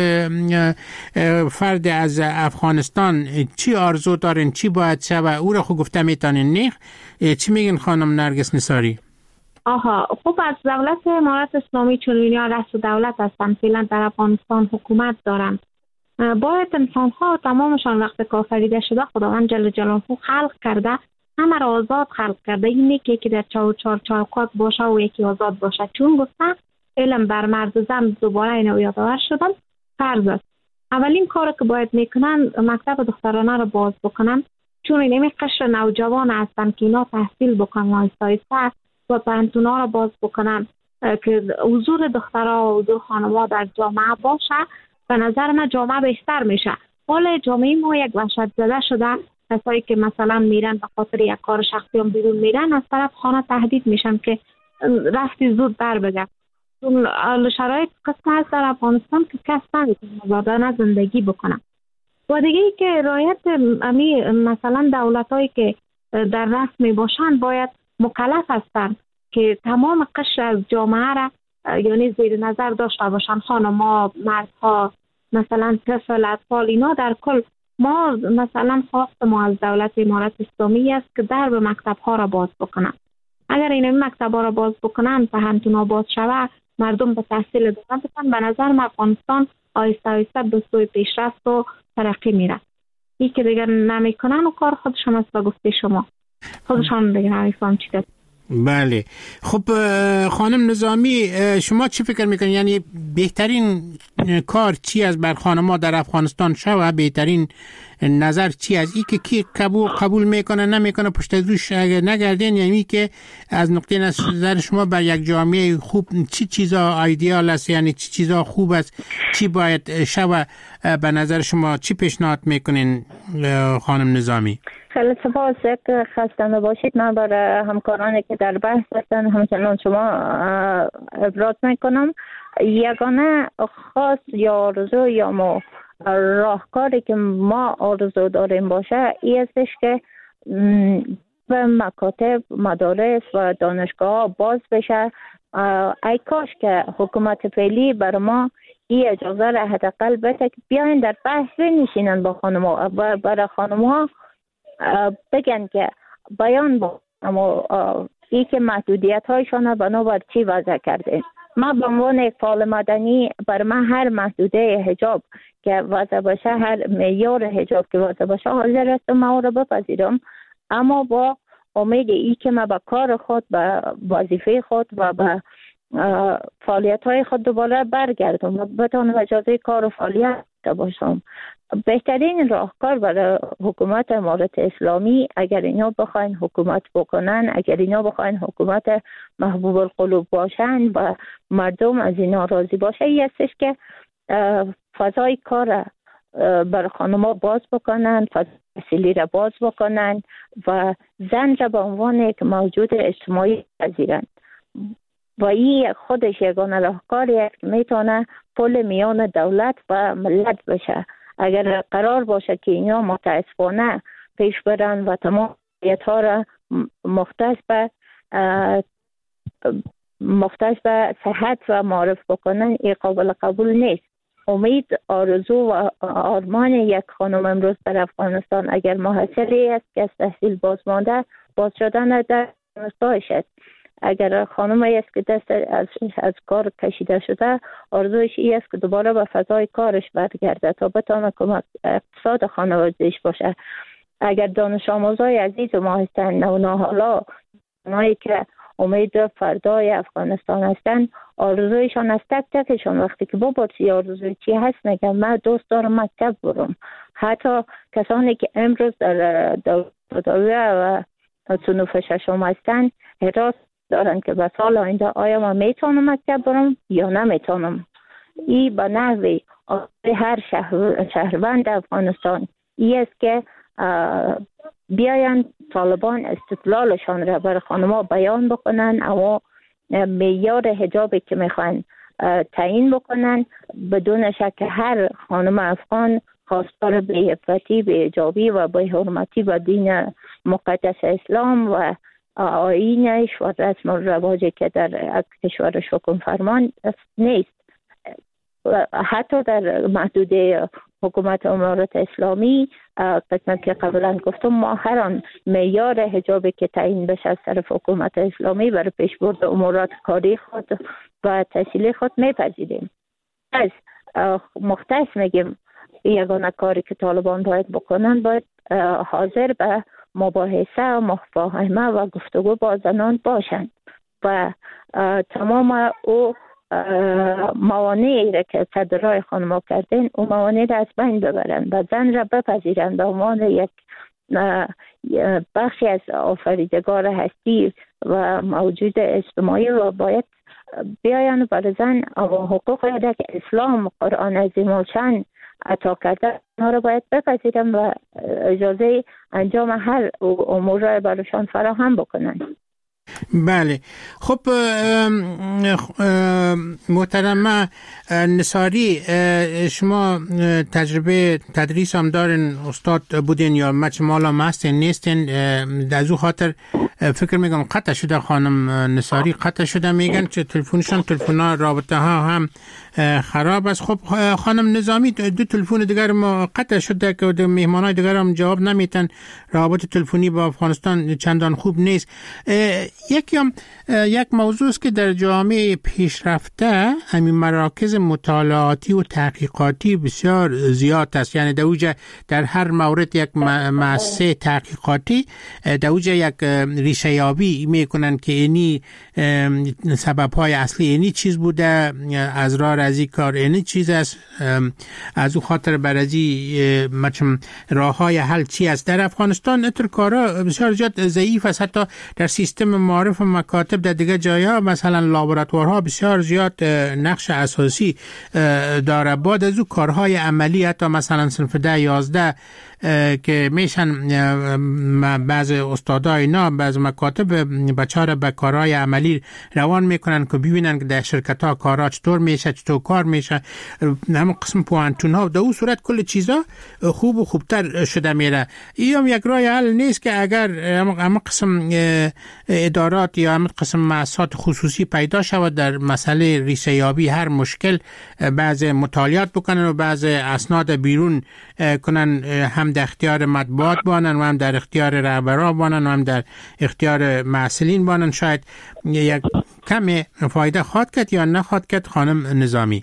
فرد از افغانستان چی آرزو دارین، چی باید شه و او را خود گفته میتانین نیخ؟ چی میگین خانم نرگس نثاری؟ خب از دولت امارت اسلامی چون اینها رئیس دولت هستن، فعلا در افغانستان حکومت دارن، باید انسان ها تمامشان وقت کافریده شده خداوند جل جلاله خلق کرده، همه را آزاد خلق کرده. این یکی در چوکات باشه و یکی آزاد باشه. چون گفته علم بر مرد زن، دوباره اینو یادآور شدم، فرض است. اولین کار که باید میکنن مکتب دخترانه رو باز بکنن، چون این قشر نوجوان هستن که اینا تحصیل بکنن آهسته و پانتونا رو باز بکنن که حضور دخترها و حضور خانم‌ها در جامعه باشه. به نظر من جامعه بهتر میشه. حال جامعه ما یک وحشت زده شده، کسایی که مثلا میرن به خاطر یک کار شخصی هم بیرون میرن، از طرف خانه تهدید میشن که رفتی زود بر بگم. چون شرایط قسم هست در افغانستان که کس نمیتونه زندگی بکنه. و دیگه ای که رعایت مثلا دولتایی که در رسمی باشن باید مکلف هستن که تمام قشر از جامعه را یعنی زیر نظر داشته باشن، خانم‌ها، مردها، مثلا طفل، اطفال، اینا در کل. ما مثلا خواست ما از دولت امارت اسلامی است که در به مکتب ها را باز بکنن. اگر این مکتب ها را باز بکنن، پهنتونا باز شوه، مردم به تحصیل ادامه بدن، به نظر من افغانستان آهسته آهسته به سوی پیشرفت و ترقی میره. این که دیگر نمیکنن و کار خودشان است. به گفته شما خودشان دیگر نمیفهم چی دست. بله. خب خانم نظامی، شما چی فکر میکنید؟ یعنی بهترین کار چی از بر خانم‌ها در افغانستان شود؟ بهترین نظر چی از این که کی قبول میکنه نمیکنه پشت روش اگر نگردین؟ یعنی که از نقطه نظر شما بر یک جامعه خوب چی چیزا ایدئال است؟ یعنی چی چیزا خوب است؟ چی باید شود به نظر شما؟ چی پیشنهاد میکنین خانم نظامی؟ خیلی سپاس. یک خسته نباشید. من برای همکارانی که در بحث هستن همچنان شما ابراز میکنم. یگانه خاص یا آرزو یا ما راهکاری که ما آرزو داریم باشه این استش که به مکاتب، مدارس و دانشگاه باز بشه. ای کاش که حکومت فعلی بر ما این اجازه را حداقل بده که بیاین در بحث بنشینن با خانم‌ها و برای خانم‌ها بگن که بیان با اما ای که محدودیت هایشان بنابر چی وضع کرده. ما به عنوان یک فعال مدنی بر من هر محدوده حجاب که وضع باشه، هر معیار حجاب که وضع باشه حاضر هستم ما را بپذیرم، اما با امید ای که ما به کار خود، به وظیفه خود و به فعالیت های خود دوباره برگردم و بتانم اجازه کار و فعالیت باشم. بهترین راهکار برای حکومت امارت اسلامی اگر اینا بخواین حکومت بکنن، اگر اینا بخواین حکومت محبوب القلوب باشن و مردم از اینا راضی باشه، این استش که فضای کار برای خانم‌ها باز بکنن، فضای تحصیلی را باز بکنن و زن را به عنوان یک موجود اجتماعی پذیرند. و این خودش یگانه راهکاری است که میتونه پل میان دولت و ملت بشه. اگر قرار باشه که اینا متاسفانه پیش برن و تمام ها را مختص به صحت و معرف بکنن، این قابل قبول نیست. امید، آرزو و آرمان یک خانم امروز در افغانستان اگر محصلی است که از تحصیل باز مانده، باز شدن در دانشگاهش است. اگر خانمی است که دست از کار کشیده شده، آرزوش این است که دوباره به فضای کارش برگرده تا بتونه کمک اقتصاد خانواده‌اش باشه. اگر دانش آموزای عزیز ما هستن، نوناهالا، اونایی که امید فردای افغانستان هستن، آرزویشان از تک تکشان وقتی که بابا چی آرزوی چی هست میگن من دوست دارم مکتب برم. حتی کسانی که امروز در دولت و صنوف ششم هستن حراس دارن که به سال آینده آیا من میتونم مکتب برم یا نمیتونم. این به نحوی هر شهروند افغانستان این است که بیاین طالبان استدلالشان را بر خانم‌ها بیان بکنن، اما معیار حجابی که میخوان تعیین بکنن بدون شک هر خانم افغان خواستار به عفتی، به حجابی و به حرمتی به دین مقدس اسلام و آیینش و رسم و رواجی که در کشورش حکم فرمان نیست. حتی در محدوده حکومت امارت اسلامی قسمت که قبلا گفتم، ما هر آن معیار حجابی که تعیین بشه از طرف حکومت اسلامی برای پیشبرد امورات کاری خود و تحصیلی خود میپذیریم. از مختص میگیم یگانه کاری که طالبان باید بکنن، باید حاضر به مباحثه و مفاهمه و گفتگو با زنان باشند و تمام او موانعی را که صدرای خانم‌ها کردن او موانع را از بین ببرند و زن را بپذیرند به عنوان یک بخشی از آفریدگار هستی و موجود اجتماعی و باید بیاین برای زن حقوقی را که اسلام قرآن عظیم الشان عطا کرده اونا را باید بپذیرند و اجازه انجام هر امور را برایشان فراهم بکنند. بله. خب محترمه نصاری، شما تجربه تدریس هم دارین، استاد بودین یا مال هم هستین نیستین؟ در او خاطر فکر میگم قطع شده خانم نصاری، قطع شده، میگن که تلفنشان تلفن‌ها رابطه ها هم خراب است. خب خانم نظامی، دو تلفن دیگر ما قطع شده که مهمانای دیگر هم جواب نمیتن، رابط تلفنی با افغانستان چندان خوب نیست. یک موضوع است که در جامعه پیشرفته همین مراکز مطالعاتی و تحقیقاتی بسیار زیاد است. یعنی در هر مورد یک مؤسسه تحقیقاتی در یک ریشه یابی میکنن که اینی سبب‌های اصلی اینی چیز بوده، از راه رازی کار اینی چیز است، از او خاطر برازی راه‌های حل چی است. در افغانستان اتر کارا بسیار زیاد ضعیف است. حتی در سیستم معارف و مکاتب در دیگه جاها مثلا لابراتوارها بسیار زیاد نقش اساسی داره. بعد از او کارهای عملی حتی مثلا صنف 10-11 که میشن بعض استادای اینا بعض مکاتب بچه‌ها به کارهای عملی روان میکنن که ببینن که در شرکت ها کارا چطور میشه، چطور کار میشه، همون قسم پوانتون ها. در اون صورت کل چیزا خوب و خوبتر شده میره. این یک راه حل نیست که اگر همون قسم ادارات یا همون قسم مؤسسات خصوصی پیدا شود در مسئله ریشه یابی هر مشکل بعض مطالعات بکنن و بعض اسناد بیرون کنن، هم در اختیار مطبوعات بانن و هم در اختیار رهبران بانن و هم در اختیار مسئولین بانن، شاید یک کم فایده خواهد کرد یا نخواهد کرد. خانم نظامی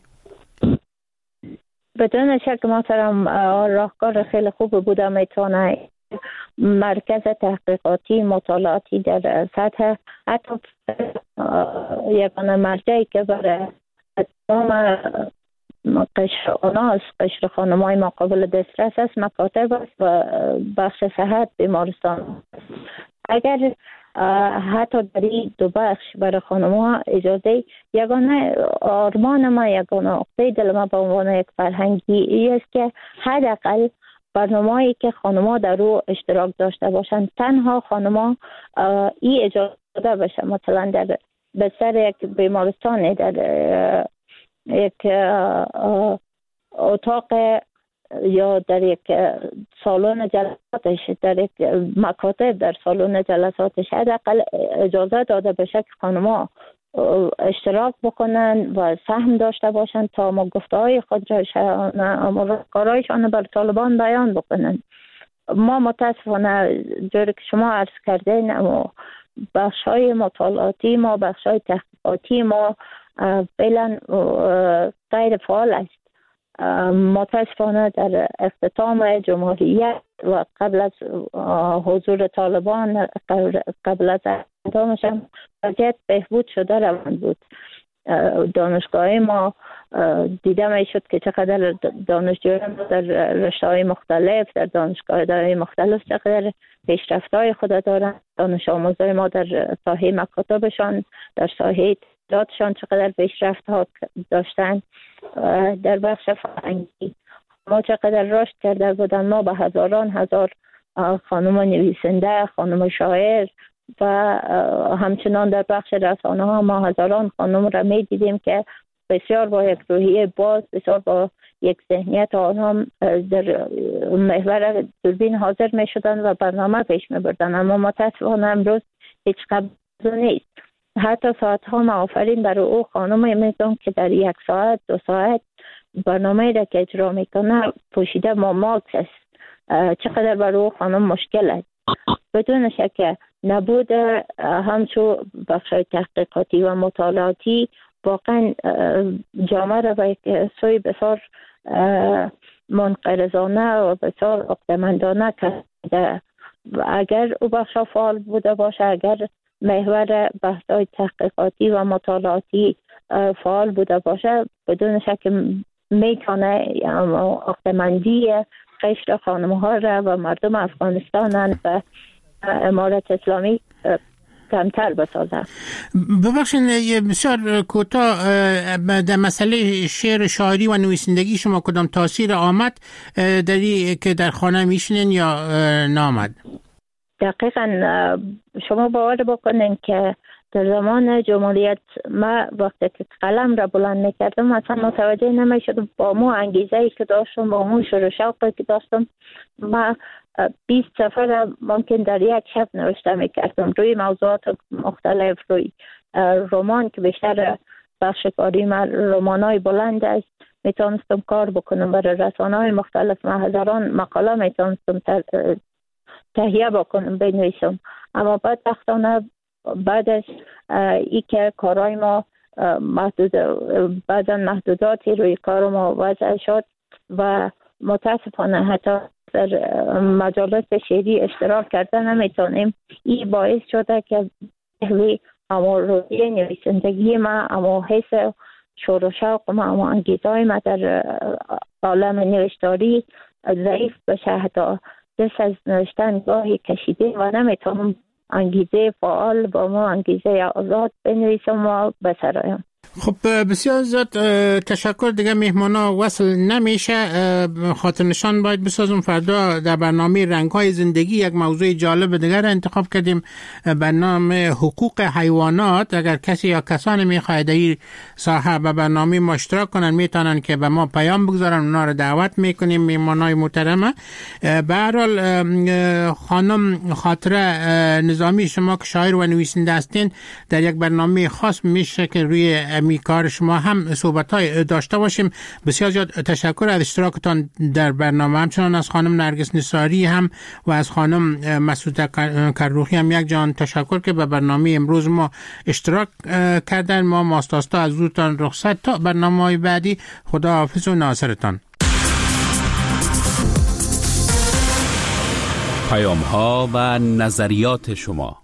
بدون شک محترم راهکار خیلی خوب بوده. میتونه مرکز تحقیقاتی مطالعاتی در سطح حتی یگانه مرجعی که برای تمام قشر آناس، قشر خانم‌های ما قابل دسترس است، مکاتب است و بخش صحت بیمارستان. اگر حتی در این دو بخش برای خانم‌ها اجازه، یگانه آرمان ما، یگانه عقده دل ما به عنوان یک فرهنگی است که حداقل برنامه‌ای که خانم‌ها در رو اشتراک داشته باشند، تنها خانم‌ها این اجازه بشه مثلا در بستر یک بیمارستان، در یک اتاق یا در یک سالن جلساتش، در یک مکاتب در سالن جلساتش حداقل اجازه داده بشه که خانم‌ها اشتراک بکنن و سهم داشته باشن تا ما گفته‌های خود را کارایشان بر طالبان بیان بکنن. ما متاسفانه جوری که شما عرض کردین اما بخش‌های مطالعاتی ما، بخش‌های تحقیقاتی ما فعلا غیر فعال است. متاسفانه در اختتام جمهوریت و قبل از حضور طالبان، قبل از اختتامش هم وضعیت بهبود شده روان بود. دانشگاه ما دیده می شد که چقدر دانشجویان در رشته‌های مختلف، در دانشگاه‌های مختلف چقدر پیشرفت‌های خود دارند. دانش آموزای ما در ساحه مکاتبشان، در ساحه دادشان چقدر پیشرفت ها داشتن. در بخش فرهنگی ما چقدر رشد کرده بودن. ما به هزار خانم نویسنده، خانم شاعر و همچنان در بخش رسانه ها ما هزاران خانم را می دیدیم که بسیار با یک روحیه باز، بسیار با یک ذهنیت آنها در محور دوربین حاضر می شدن و برنامه پیش می بردن. اما متاسفانه امروز هیچ قبض نیست. حتی ساعت ها ما آفرین برای او خانم میدونم که در 1 ساعت 2 ساعت برنامه را که اجرا میکنه پوشیده ماکس است. چقدر برای او خانم مشکل است. بدون شک نبود همچو بخش تحقیقاتی و مطالعاتی واقعا جامعه را به یک سوی بسیار منقرضانه و بسیار عقده‌مندانه کرده. اگر او بخش فعال بوده باشه، اگر محور بحث‌های تحقیقاتی و مطالعاتی فعال بوده باشه، بدون شک میتونه عقده‌مندی قشر خانم‌ها را و مردم افغانستان و امارت اسلامی کمتر بسازه. ببخشید بسیار کوتاه در مسئله شعر، شاعری و نویسندگی شما کدام تاثیر آمد داری که در خانه میشنین یا نامد؟ دقیقاً شما باور بکنین که در زمان جمهوریت ما وقتی که قلم را بلند میکردم اصلا متوجه نمیشدم با مو انگیزه‌ای که داشتم، با مو شور و شوقی که داشتم، ما 20 صفحه ممکن در یک شب نوشته میکردم روی موضوعات مختلف، روی رمان که بیشتر بخش کاری من رمانای بلند است. میتونستم کار بکنم برای رسانه‌های مختلف، ما هزاران مقاله میتونستم تهیه بکنم بنویسم. اما بعد وقتانه بعدش ای که کارهای ما بعدا محدوداتی روی کار ما وضع شد و متاسفانه حتی در مجالس شعری اشتراک کرده نمیتونیم. این باعث شده که اما روی نویسندگی ما، اما حس شور و شوق ما، اما انگیزهای ما در عالم نوشتاری ضعیف بشه. حتی دست از نوشتن گاهی کشیده و نمیتونم انگیزه فعال با ما، انگیزه آزاد بنویسم و بسرایم. خب بسیار زیاد تشکر. دیگه مهمانا وصل نمیشه، خاطر نشان باید بسازم. فردا در برنامه رنگ‌های زندگی یک موضوع جالب دیگر را انتخاب کردیم به نام حقوق حیوانات. اگر کسی یا کسانی میخواهد این ساحه به برنامه ما اشتراک کنن میتونن که به ما پیام بگذارن، اونا رو دعوت میکنیم. مهمانای محترمه به هر حال خانم خاطره نظامی، شما که شاعر و نویسنده هستین، در یک برنامه خاص میشه که روی می کار شما هم صحبت‌های داشته باشیم. بسیار زیاد تشکر از اشتراکتان در برنامه. همچنان از خانم نرگس نثاری هم و از خانم مسعوده کروخی هم یک جان تشکر که به برنامه امروز ما اشتراک کردن. ما ماستاستا از حضورتان رخصت تا برنامه‌های بعدی. خدا حافظ و ناصرتان. پیام‌ها و نظریات شما.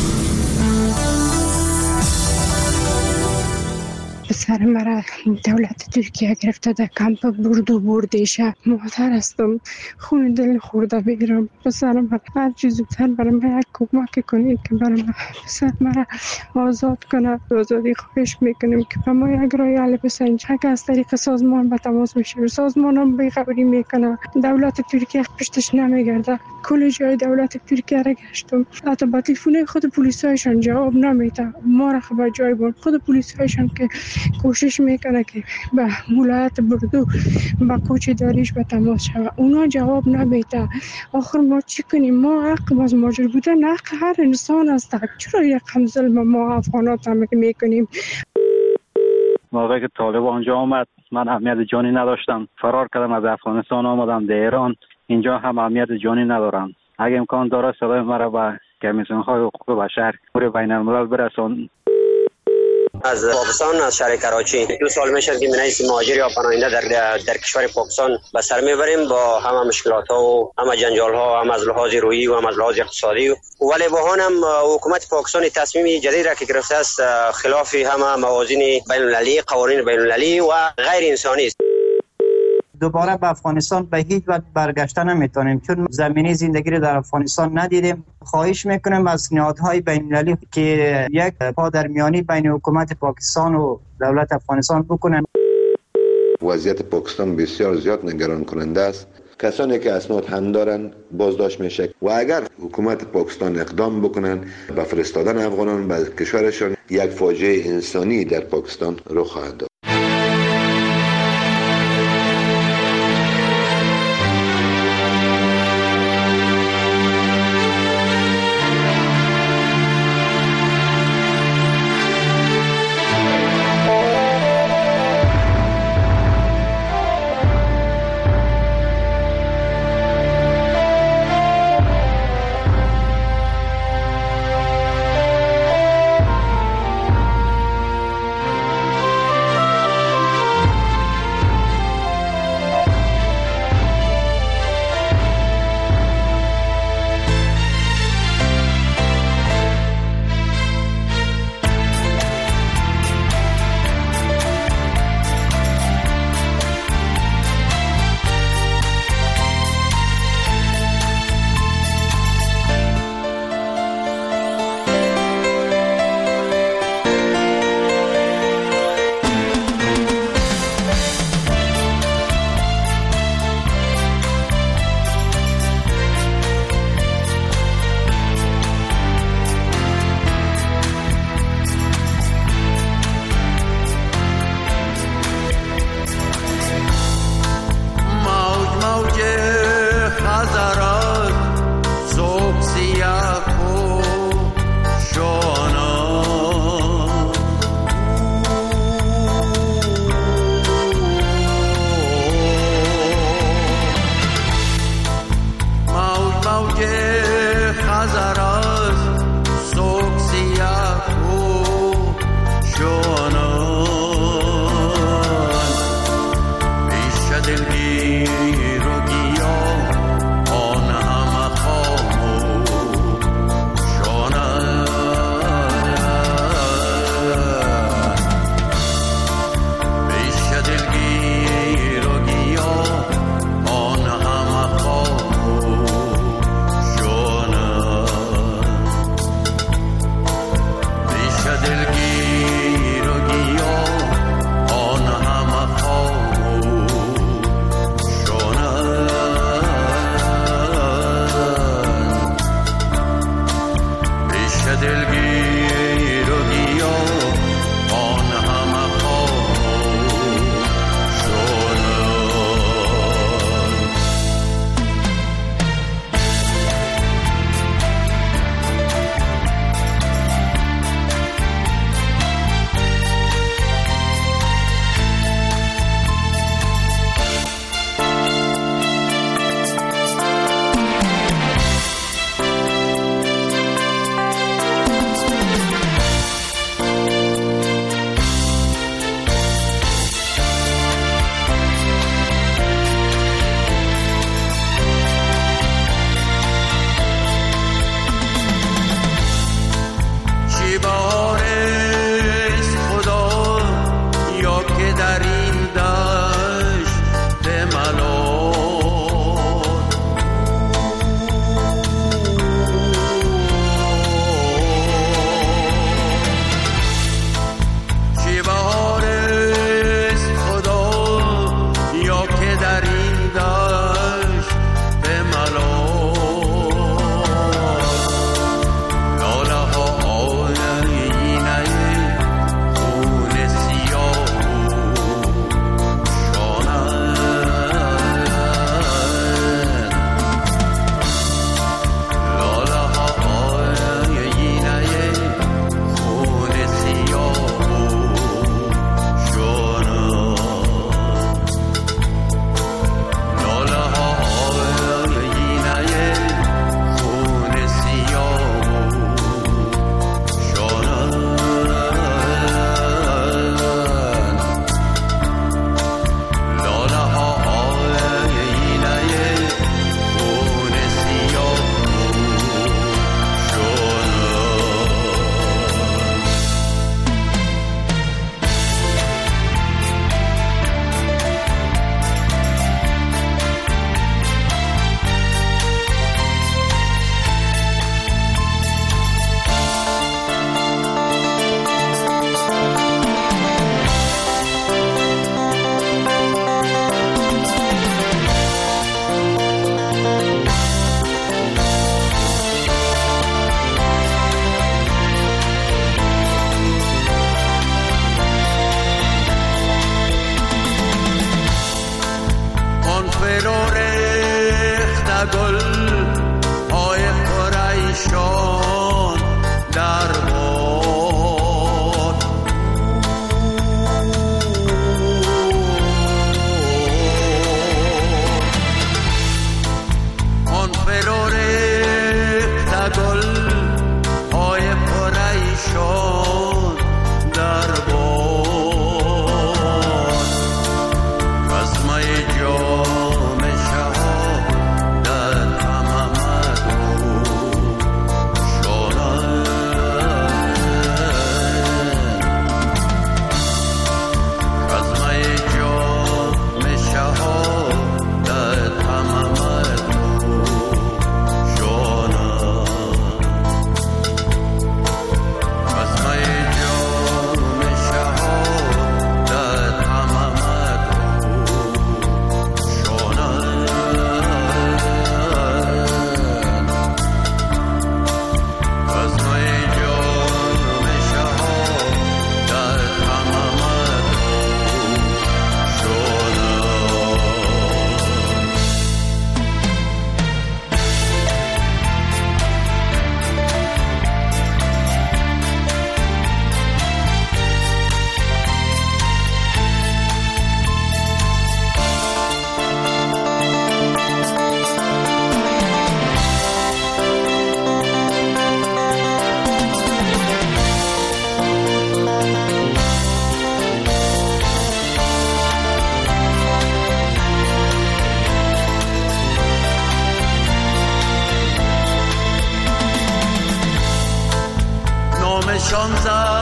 پسر مرا دولت ترکیه گرفته در کمپ برد و بردیشه. مادر هستم، خون دل خورده بگیرم. پسر مرا هر چیز زودتر برای من یک کمک کنید که برای من پسر مرا آزاد کنه. آزادی خواهش میکنیم که به ما یک راه حل بسازید. چه از طریق سازمان به تماس میشه، سازمان هم بیخبری میکنه، دولت ترکیه پشتش نمیگرده. کل جای دولت ترکیه را گشتم، حتی با تلفن خود پلیسایشان جواب نمیده. ما را خبر جای بود خود پلیسایشان که کوشش میکنه که به ولایت بردو با کوچه داریش به تماس شود، اونا جواب نمیده. آخر ما چی کنیم؟ ما حق باز ماجر بودن حق هر انسان است. چرا یک هم ظلم ما افغانات هم میکنیم؟ موقعی که طالب آنجا آمد من اهمیت جانی نداشتم، فرار کردم از افغانستان آمدم در ایران. اینجا هم اهمیت جانی ندارم. اگه امکان داره صدای مرا به کمیسیون‌های حقوق بشر بین الملل برسان. از پاکستان، از شهر کراچی 2 سال میشه که منیس مهاجر یا پناهنده در کشور پاکستان به سر میبریم با همه مشکلات ها و همه جنجال ها، هم از لحاظ روحی و هم از لحاظ اقتصادی. ولی با هم حکومت پاکستان تصمیم جدید را که گرفته است خلاف همه موازین بین المللی، قوانین بین المللی و غیر انسانی است. دوباره به افغانستان به هیچ وجه برگشتن نمیتونیم چون زمینه زندگی رو در افغانستان ندیدیم. خواهش میکنم از نهادهای بین المللی که یک پادرمیانی بین حکومت پاکستان و دولت افغانستان بکنن. وضعیت پاکستان بسیار زیاد نگران کننده است. کسانی که اسناد هم دارن بازداشت میشه و اگر حکومت پاکستان اقدام بکنن به فرستادن افغانان به کشورشان، یک فاجعه انسانی در پاکستان رخ خواهد داد. گل های پریشان در باد آن فرو ریخته گل های پریشان در باد از می جام شهادت همه نامشان زد